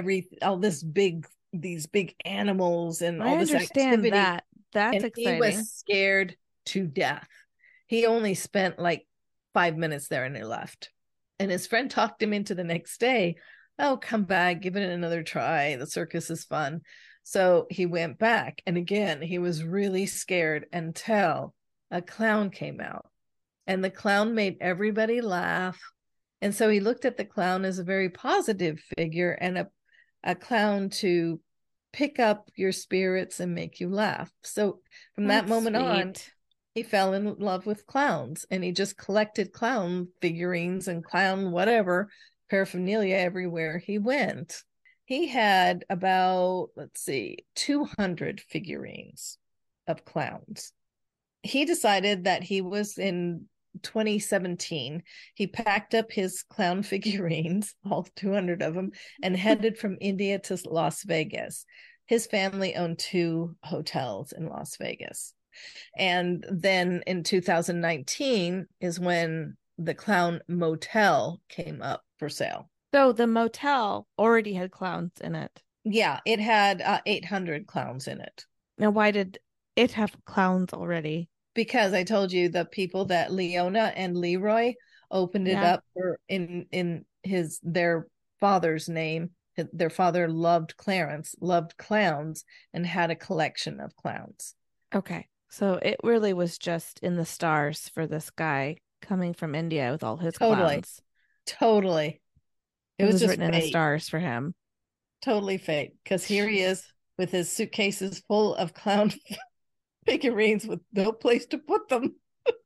these big animals and all this activity. That's exciting. He was scared to death. He only spent like 5 minutes there and he left. And his friend talked him into the next day. Oh, come back, give it another try. The circus is fun. So he went back, and again, he was really scared until a clown came out, and the clown made everybody laugh. And so he looked at the clown as a very positive figure and a clown to pick up your spirits and make you laugh. So from that moment on, he fell in love with clowns, and he just collected clown figurines and clown whatever paraphernalia everywhere he went. He had about, 200 figurines of clowns. He decided that in 2017, he packed up his clown figurines, all 200 of them, and headed from India to Las Vegas. his family owned two hotels in Las Vegas. And then in 2019 is when the Clown Motel came up for sale. So the motel already had clowns in it. Yeah, it had 800 clowns in it. Now, why did it have clowns already? Because I told you the people that Leona and Leroy opened it Yeah. up for in his their father's name. Their father loved Clarence, loved clowns, and had a collection of clowns. Okay. So it really was just in the stars for this guy coming from India with all his Totally, clowns. totally. It It was was just written in the fate, stars for him. totally fate. Because here he is Jeez. with his suitcases full of clown figurines with no place to put them.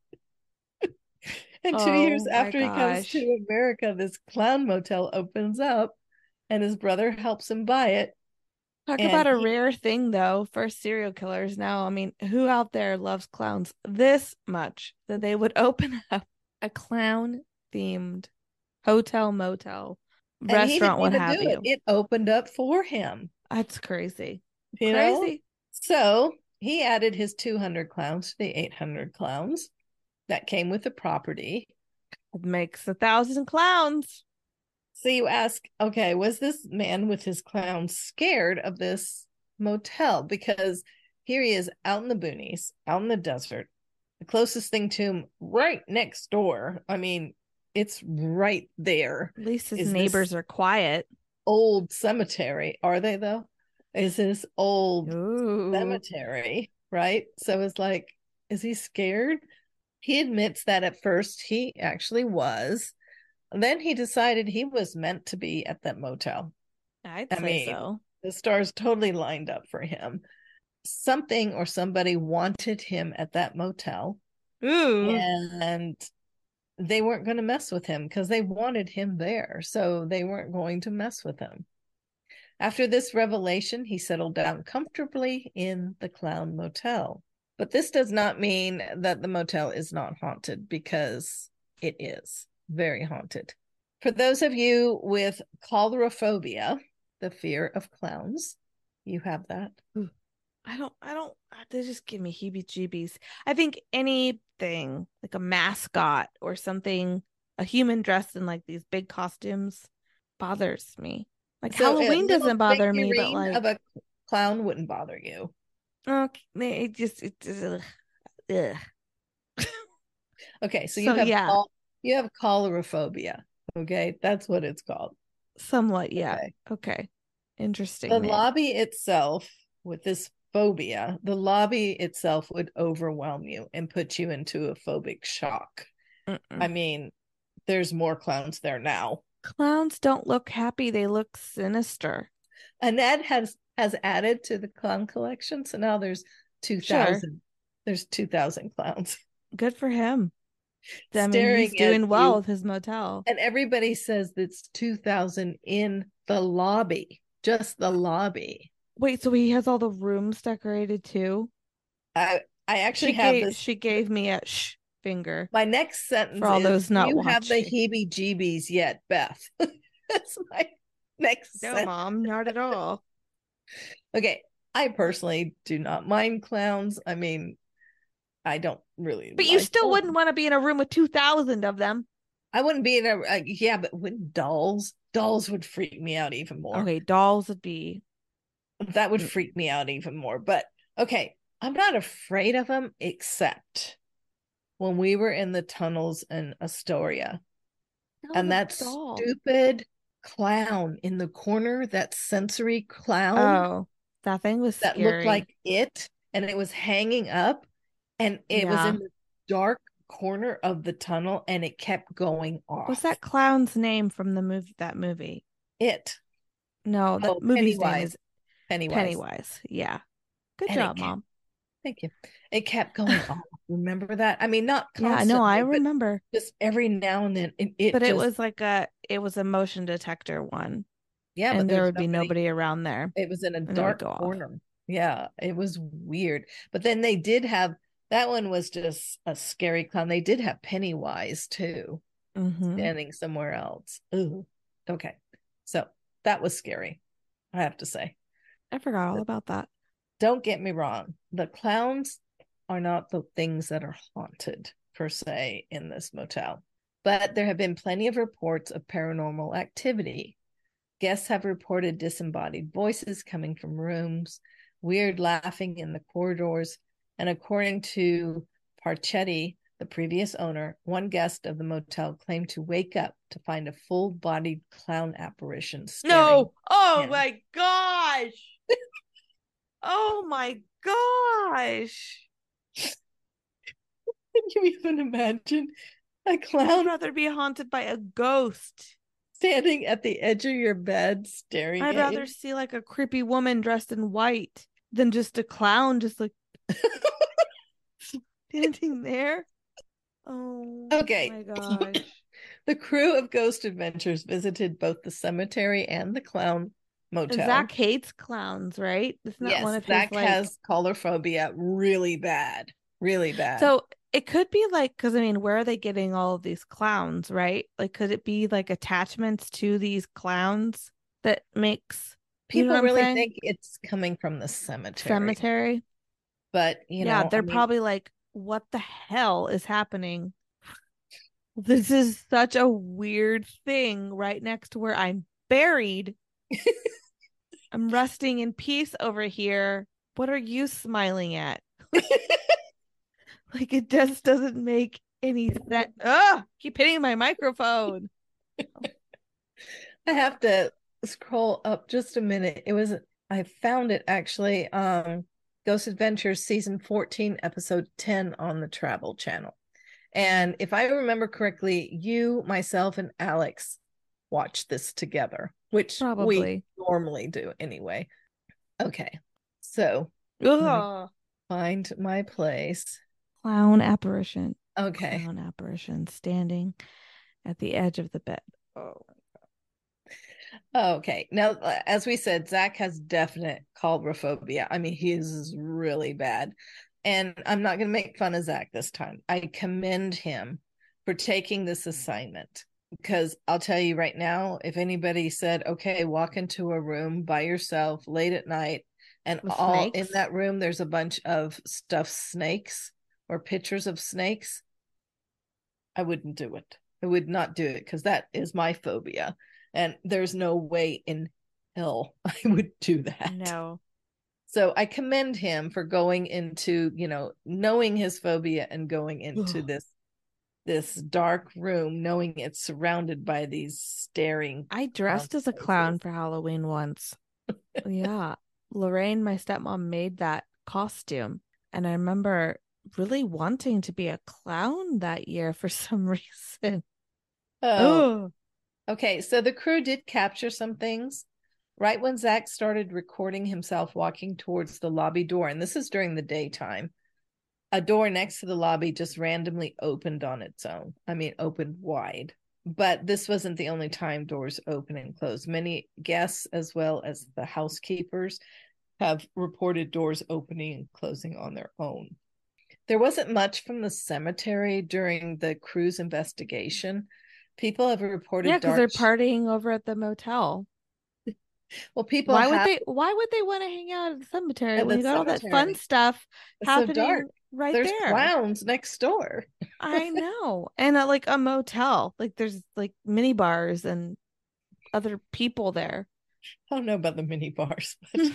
And 2 years Oh my after he comes gosh. to America, this clown motel opens up and his brother helps him buy it. Talk And about a he, rare thing, though, for serial killers now. I mean, who out there loves clowns this much that they would open up a clown themed hotel, motel, and he restaurant, didn't what even have do it. you? It opened up for him, That's crazy. you know? Crazy. So he added his 200 clowns to the 800 clowns that came with the property. It makes 1,000 clowns. So you ask, okay, was this man with his clowns scared of this motel? Because here he is out in the boonies, out in the desert, the closest thing to him right next door. I mean, it's right there. At least his Is this neighbors are quiet. old cemetery? Are they though? Is this old Ooh. cemetery? Right. So it's like, is he scared? He admits that at first he actually was. And then he decided he was meant to be at that motel. I'd I say mean, so. the stars totally lined up for him. Something or somebody wanted him at that motel, Ooh. and they weren't going to mess with him because they wanted him there. So they weren't going to mess with him. After this revelation, he settled down comfortably in the Clown Motel. But this does not mean that the motel is not haunted, because it is very haunted. For those of you with coulrophobia, the fear of clowns, you have that. Ooh. I don't, they just give me heebie jeebies. I think anything like a mascot or something, a human dressed in like these big costumes bothers me. Like So a Halloween little doesn't bother me, but figurine of like, a clown wouldn't bother you. okay, ugh. Okay, so So yeah, you have coulrophobia. Okay, that's what it's called. somewhat, yeah. Okay. Okay. The Interesting name. lobby itself, with this phobia, the lobby itself would overwhelm you and put you into a phobic shock. I Mm-mm. mean, there's more clowns there now. Clowns don't look happy, they look sinister. Annette has added to the clown collection, so now there's Sure, 2,000. There's 2,000 clowns good for him. I mean, he's staring at doing well you, with his motel. and everybody says it's 2,000 in the lobby, just the lobby. Wait, so he has all the rooms decorated too? I actually have this. She gave me a shh finger My next for sentence all is, those do not you have the watching. heebie jeebies yet, Beth? That's my next No, sentence. mom, not at all. Okay. I personally do not mind clowns. I mean, I don't really But you like still wouldn't them. want to be in a room with 2,000 of them. I wouldn't be in yeah, but with dolls would freak me out even more. Okay, dolls would be. That would Mm, freak me out even more. But okay, I'm not afraid of them, except when we were in the tunnels in Astoria, that was and a that doll. stupid clown in the corner, that sensory clown Oh, that thing was that looked scary. like it, and it was hanging up, and it was in Yeah. the dark corner of the tunnel, and it kept going What's off. that clown's name from the movie? That movie? It. No, that Oh, movie's name Pennywise. is Pennywise. Pennywise. Yeah. Good And job, mom. thank you. It kept going off. Remember that? I mean, not Yeah, no, I constantly, but remember. just every now and then it But it just, was like it was a motion detector one, yeah, but and there there was would be nobody. nobody around there, It was in a and it would dark go off. corner. Yeah, it was weird. But then they did have, that one was just a scary clown. They did have Pennywise too, Mm-hmm. standing somewhere else. Ooh. Okay. So that was scary, I have to say. I forgot all about that. Don't get me wrong. The clowns are not the things that are haunted per se in this motel, but there have been plenty of reports of paranormal activity. Guests have reported disembodied voices coming from rooms, weird laughing in the corridors, and according to Parchetti, the previous owner, one guest of the motel claimed to wake up to find a full-bodied clown apparition staring No. Oh at him. my gosh. Oh my gosh. Can you even imagine a I'd clown rather be haunted by a ghost. standing at the edge of your bed staring I'd at rather you? see like a creepy woman dressed in white than just a clown just like standing there. Oh Okay. my gosh. The crew of Ghost Adventures visited both the cemetery and the clown And motel. Zach hates clowns, right? Isn't that one Yes, of his Zach like has colorophobia really bad. Really bad. so it could be like because I mean, where are they getting all of these clowns, right? Like could it be like attachments to these clowns that makes you know what People I'm really saying? think it's coming from the cemetery. Cemetery. But, Yeah, I they're mean, probably like, what the hell is happening? This is such a weird thing right next to where I'm buried. I'm resting in peace over here. What are you smiling at? Like it just doesn't make any sense. Oh, keep hitting my microphone. I have to scroll up just a minute. I found it actually. Ghost Adventures season 14, episode 10 on the Travel Channel. And if I remember correctly, you, myself, and Alex watched this together, which we Probably. normally do anyway. Okay. So let me Ugh. find my place. Clown apparition. Okay. Clown apparition standing at the edge of the bed. Oh. Okay. Now, as we said, Zach has definite colorophobia. I mean, he is really bad. And I'm not going to make fun of Zach this time. I commend him for taking this assignment because I'll tell you right now, if anybody said, okay, walk into a room by yourself late at night, and With all in snakes? that room, there's a bunch of stuffed snakes or pictures of snakes, I wouldn't do it. I would not do it because that is my phobia. And there's no way in hell I would do that. No. So I commend him for going into, knowing his phobia and going into Ugh. this dark room, knowing it's surrounded by these staring I clown dressed as a clown faces. for Halloween once. Yeah. Lorraine, my stepmom, made that costume. And I remember really wanting to be a clown that year for some reason. Oh, Oh, okay. So the crew did capture some things right when Zach started recording himself walking towards the lobby door. And this is during the daytime. A door next to the lobby just randomly opened on its own. I mean, opened wide. But this wasn't the only time doors open and close. Many guests, as well as the housekeepers, have reported doors opening and closing on their own. There wasn't much from the cemetery during the crew's investigation. People have yeah, reported because they're partying over at the motel. well, people have Why would they want to hang out at the cemetery at when the you got all that fun cemetery. stuff It's so dark. happening right There's there? clowns next door. I know. And like a motel, like there's like mini bars and other people there. I don't know about the mini bars, but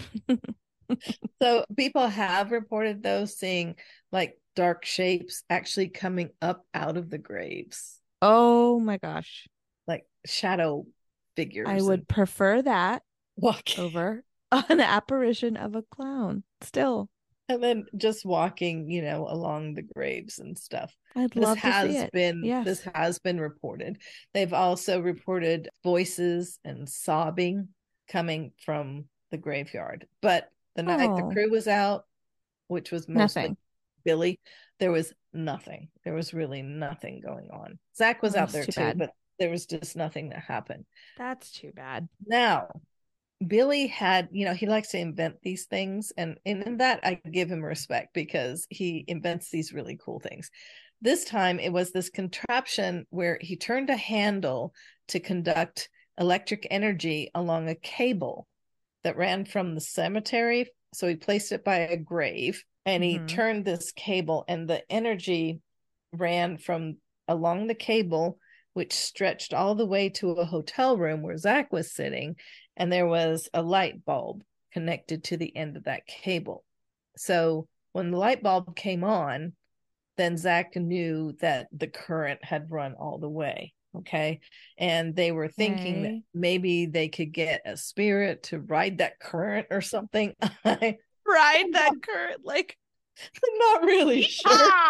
so people have reported those seeing like dark shapes actually coming up out of the graves, Oh my gosh. like shadow I figures and would prefer that walking over an apparition of a clown. Still, and then just walking, along the graves and stuff. I'd This love to see has it. been this Yes. has been reported. They've also reported voices and sobbing coming from the graveyard. But the night the Oh, crew was out, which was mostly nothing. Billy, there was nothing. There was really nothing going on. Zach was Oh, out that's there too too, bad. but there was just nothing that happened. That's too bad. Now, Billy had, he likes to invent these things, and in that I give him respect because he invents these really cool things. This time it was this contraption where he turned a handle to conduct electric energy along a cable that ran from the cemetery. So he placed it by a grave, and he turned this cable, and the energy ran from along the cable, which stretched all the way to a hotel room where Zach was sitting. And there was a light bulb connected to the end of that cable. So when the light bulb came on, then Zach knew that the current had run all the way. Okay. And they were thinking that maybe they could get a spirit to ride that current or something. Ride that current, like, I'm not really sure.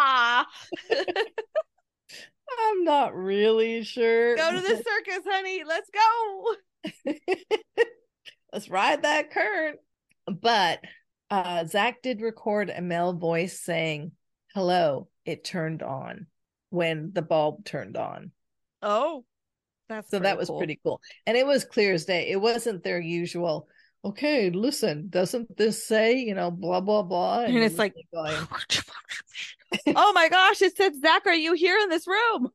I'm not really sure. Go to the circus, honey. Let's go. Let's ride that current. But Zach did record a male voice saying, "Hello, it turned on," when the bulb turned on. Oh, so that was pretty cool. And it was clear as day. It wasn't their usual, okay, listen, doesn't this say, blah, blah, blah. And it's like, going, oh my gosh, it said, Zach, are you here in this room?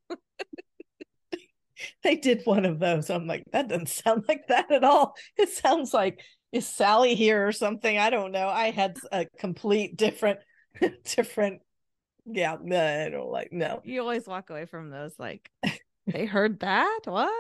They did one of those. I'm like, that doesn't sound like that at all. It sounds like, is Sally here or something? I don't know. I had a complete different, yeah, no, I don't like, no. You always walk away from those like, they heard that? What?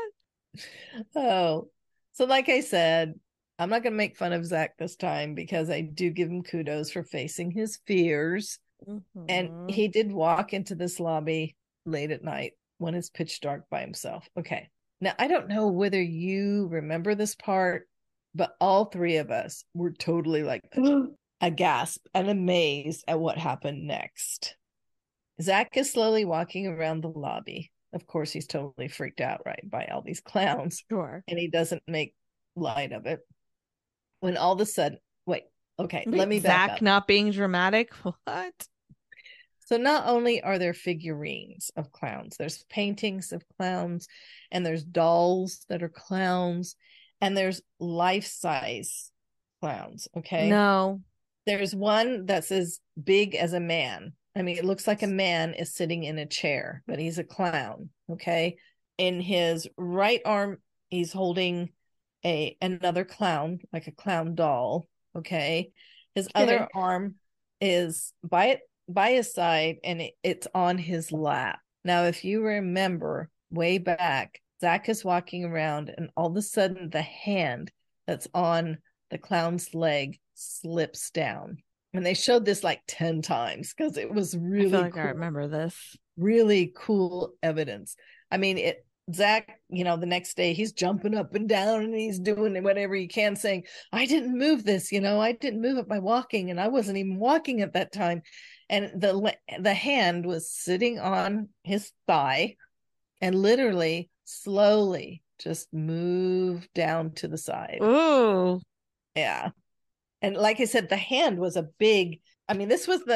Oh, so like I said, I'm not going to make fun of Zach this time because I do give him kudos for facing his fears. And he did walk into this lobby late at night when it's pitch dark by himself. Okay. Now, I don't know whether you remember this part, but all three of us were totally like aghast and amazed at what happened next. Zach is slowly walking around the lobby. Of course, he's totally freaked out, right, by all these clowns. Sure. And he doesn't make light of it. When all of a sudden, let me back up. Zach not being dramatic? What? So not only are there figurines of clowns, there's paintings of clowns, and there's dolls that are clowns, and there's life-size clowns, okay? No. There's one that's as big as a man. I mean, it looks like a man is sitting in a chair, but he's a clown, okay? In his right arm, he's holding another clown, like a clown doll, okay? His other arm is by his side, and it's on his lap. Now, if you remember way back, Zach is walking around, and all of a sudden the hand that's on the clown's leg slips down. And they showed this like 10 times because it was really I feel like cool. I remember this. Really cool evidence. I mean, Zach, the next day he's jumping up and down and he's doing whatever he can, saying, I didn't move this, I didn't move it by walking, and I wasn't even walking at that time. And the hand was sitting on his thigh and literally slowly just moved down to the side. Ooh. Yeah. And like I said, the hand was a big, I mean, this was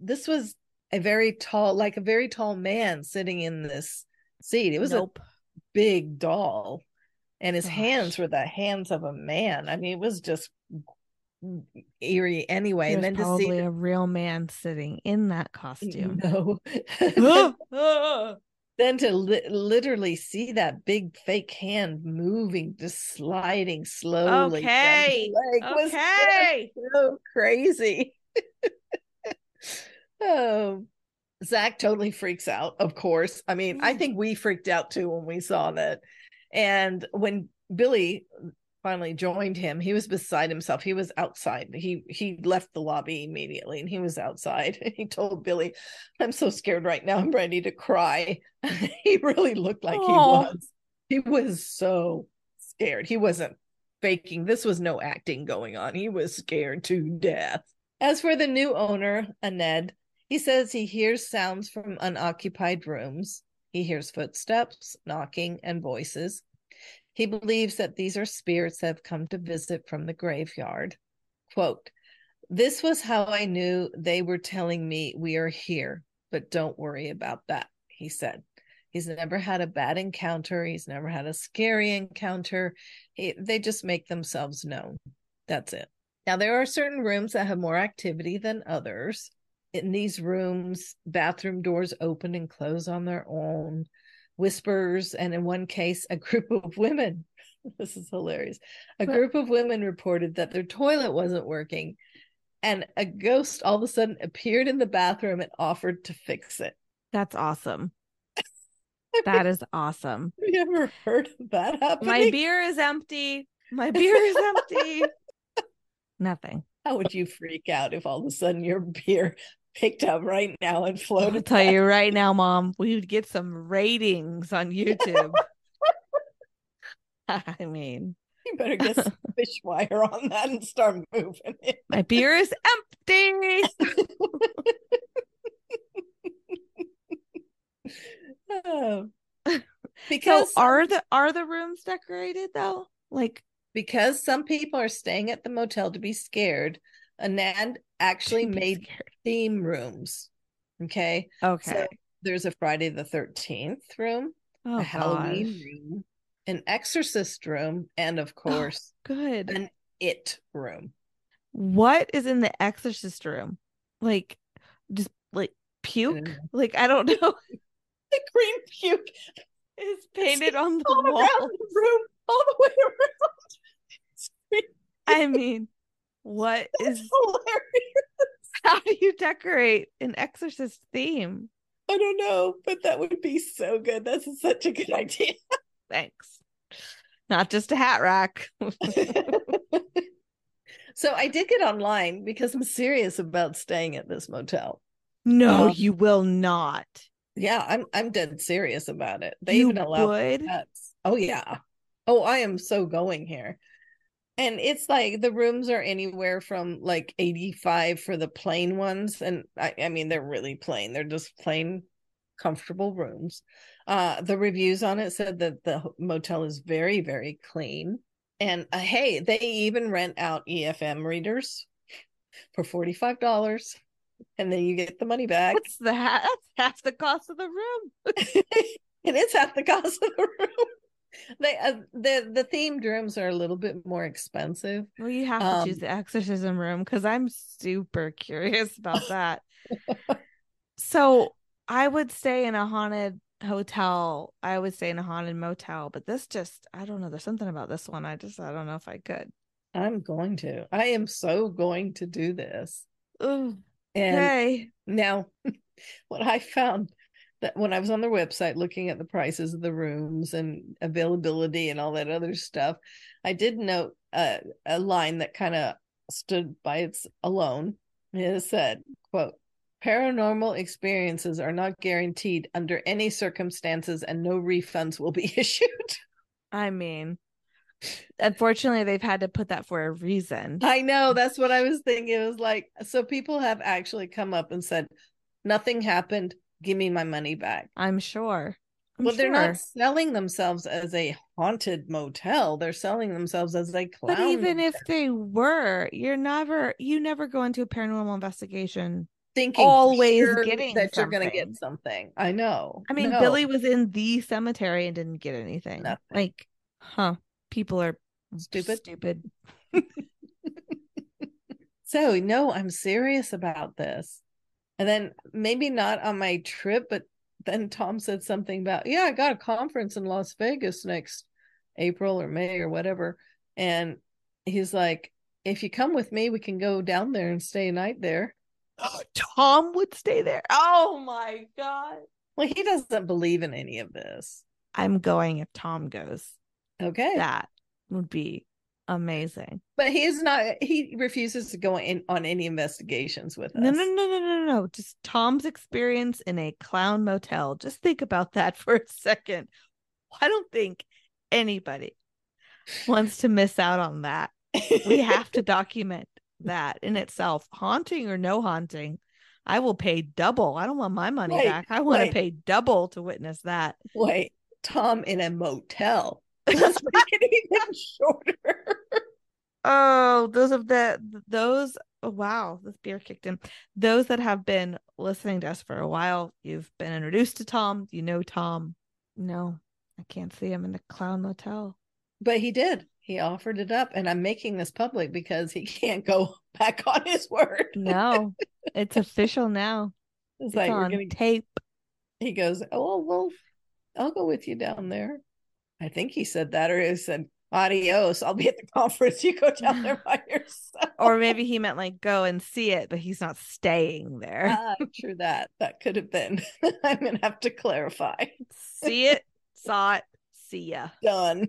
a very tall man sitting in this seat. It was a big doll, and his hands were the hands of a man. I mean, it was just eerie anyway. There's and then probably to see a real man sitting in that costume. No. Then to literally see that big fake hand moving, just sliding slowly. Okay. Was so crazy. Oh, Zach totally freaks out, of course. I mean, I think we freaked out too when we saw that. And when Billy finally joined him, he was beside himself. He was outside. He left the lobby immediately, and he was outside. He told Billy, I'm so scared right now, I'm ready to cry. He really looked like he was so scared. He wasn't faking. This was no acting going on. He was scared to death. As for the new owner, Aned, he says he hears sounds from unoccupied rooms. He hears footsteps, knocking, and voices. He believes that these are spirits that have come to visit from the graveyard. Quote, this was how I knew they were telling me we are here, but don't worry about that, he said. He's never had a bad encounter. He's never had a scary encounter. They just make themselves known. That's it. Now, there are certain rooms that have more activity than others. In these rooms, bathroom doors open and close on their own. Whispers, and in one case, a group of women This is hilarious. A But group of women reported that their toilet wasn't working, and a ghost all of a sudden appeared in the bathroom and offered to fix it. that's awesome. I mean, That is awesome. have you ever heard of that My happening? beer is empty. My beer is empty. Nothing. How would you freak out if all of a sudden your beer picked up right now and I'll floated tell back? you right now, Mom, we would get some ratings on YouTube. I mean, You better get some fish wire on that and start moving it. my beer is empty. Oh, So because are the rooms decorated though? Like because some people are staying at the motel to be scared, Anand actually to be made scared. theme rooms. Okay. Okay. So there's a Friday the 13th room, a Oh Halloween gosh. room, an exorcist room, and of Oh, course, good. an it room. What is in the exorcist room? Like just like puke? Like I don't know. The green puke It's painted on the all around wall. the room, all the way around. I mean, what That's is hilarious. how do you decorate an exorcist theme? I don't know, but that would be so good. That's such a good idea. Thanks. Not just a hat rack. So I did get online because I'm serious about staying at this motel. No, Um, you will not. yeah, I'm dead serious about it. They You even allow would? pets. Oh yeah. Oh, I am so going here. And it's like the rooms are anywhere from like 85 for the plain ones. And I mean, they're really plain. They're just plain, comfortable rooms. The reviews on it said that the motel is very, very clean. And hey, they even rent out EFM readers for $45. And then you get the money back. What's that? That's half the cost of the room. And it's half the cost of the room. The themed rooms are a little bit more expensive. Well, you have to choose the exorcism room because I'm super curious about that. So I would stay in a haunted hotel. I would stay in a haunted motel, but this just, I don't know. There's something about this one. I don't know if I could. I'm going to. I am so going to do this. Ooh, And okay. now, what I found that when I was on their website looking at the prices of the rooms and availability and all that other stuff, I did note a line that kind of stood by its alone. It said, quote, paranormal experiences are not guaranteed under any circumstances and no refunds will be issued. I mean, unfortunately, they've had to put that for a reason. I know. That's what I was thinking. It was like, so people have actually come up and said, nothing happened. Give me my money back. I'm sure. Well, they're not selling themselves as a haunted motel. They're selling themselves as a clown. But even motel. if they were, you never go into a paranormal investigation Thinking always sure getting that you're going to something. get something. I know. I mean, No, Billy was in the cemetery and didn't get anything. nothing. Like, people are Stupid. So, no, I'm serious about this. And then maybe not on my trip, but then Tom said something about, yeah, I got a conference in Las Vegas next April or May or whatever. And he's like, if you come with me, we can go down there and stay a night there. Tom would stay there. Oh my God. Well, he doesn't believe in any of this. I'm going if Tom goes. Okay. That would be amazing. But he refuses to go in on any investigations with us. No. Just Tom's experience in a clown motel. Just think about that for a second. I don't think anybody wants to miss out on that. We have to document that in itself. Haunting or no haunting, I will pay double. I don't want my money back. I want to pay double to witness that. Wait, Tom in a motel. Let's make it even shorter. Oh, oh, wow, this beer kicked in. Those that have been listening to us for a while, you've been introduced to Tom. You know Tom. No, I can't see him in the clown motel. But he did. He offered it up, and I'm making this public because he can't go back on his word. No, it's official now. It's like on tape. He goes, "Oh well, I'll go with you down there." I think he said that, or he said, adios. I'll be at the conference. You go down there by yourself. Or maybe he meant like go and see it, but he's not staying there. True that. That could have been. I'm going to have to clarify. See it, saw it, see ya. Done.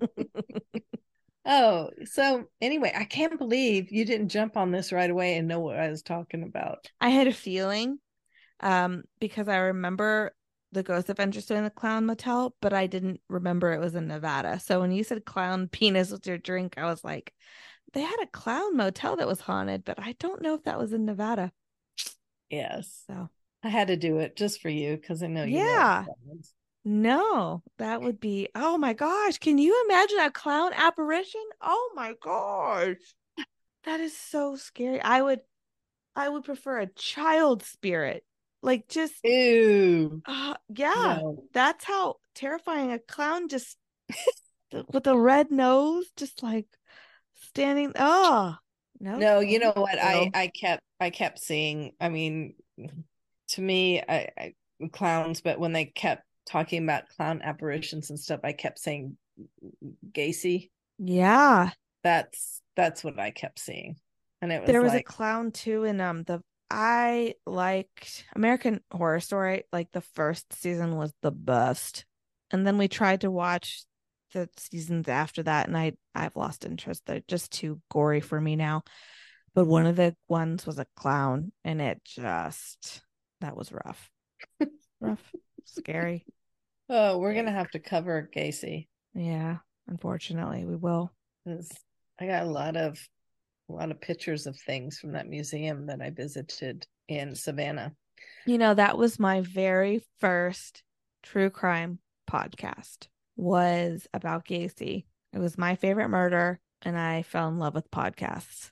Oh, so anyway, I can't believe you didn't jump on this right away and know what I was talking about. I had a feeling because I remember the Ghost Adventures in the Clown Motel, but I didn't remember it was in Nevada. So when you said clown penis with your drink, I was like, they had a clown motel that was haunted, but I don't know if that was in Nevada. Yes. So I had to do it just for you because I know you yeah. love No, that would be, oh my gosh. Can you imagine a clown apparition? Oh my gosh. That is so scary. I would prefer a child spirit. Like just Ew. yeah. No. That's how terrifying a clown just with a red nose, just like standing. Oh, no, No, you know thank what? you. I kept seeing, I mean, to me, I clowns, but when they kept talking about clown apparitions and stuff, I kept saying Gacy. Yeah. That's what I kept seeing. And it was There was a like, clown too in the I liked American Horror Story. Like the first season was the best. And then we tried to watch the seasons after that and I've lost interest. They're just too gory for me now. But one of the ones was a clown and it just that was rough. Rough. Scary. oh, we're gonna have to cover Gacy. Yeah, unfortunately we will. I got a lot of pictures of things from that museum that I visited in Savannah. You know, that was my very first true crime podcast was about Gacy. It was my favorite murder and I fell in love with podcasts.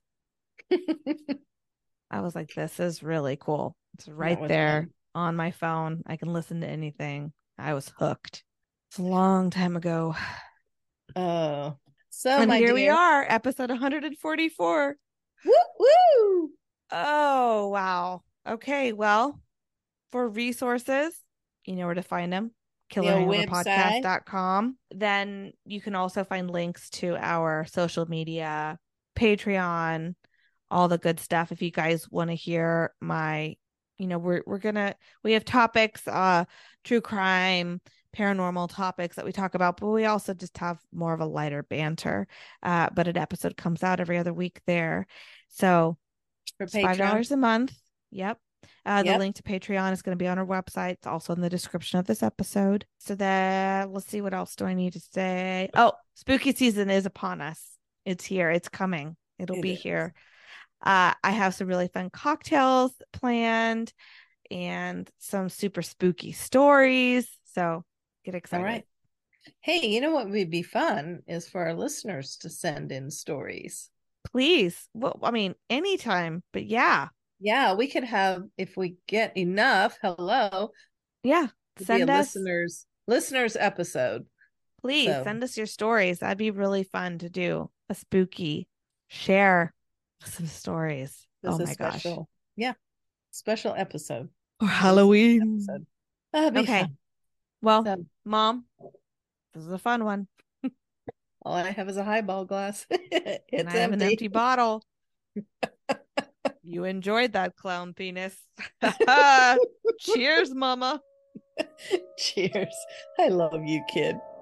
I was like, this is really cool. It's right there fun. on my phone. I can listen to anything. I was hooked. It's a long time ago. Oh, so And my here we dear. are, episode 144. Woo woo. Oh, wow. Okay, well, for resources, you know where to find them. Website. killerhangoverpodcast.com. Then you can also find links to our social media, Patreon, all the good stuff. If you guys want to hear my, we have topics, true crime, paranormal topics that we talk about, but we also just have more of a lighter banter. But an episode comes out every other week there. So For it's $5 a month. Yep. The Yep. link to Patreon is going to be on our website. It's also in the description of this episode. So that let's see, what else do I need to say? Oh, spooky season is upon us. It's here. It's coming. It'll be here. I have some really fun cocktails planned and some super spooky stories. So get excited. All right. Hey, you know what would be fun is for our listeners to send in stories. Please. Well, I mean, anytime, but yeah. Yeah, we could have, if we get enough, hello. Yeah. Send us listeners episode. Please send us your stories. That'd be really fun to do. A spooky share some stories. Oh my gosh. Yeah. Special episode. Or Halloween. That'd be okay. fun. Well, Mom, this is a fun one. All I have is a highball glass. It's and I have an empty bottle. You enjoyed that clown penis. Cheers, Mama. Cheers. I love you, kid.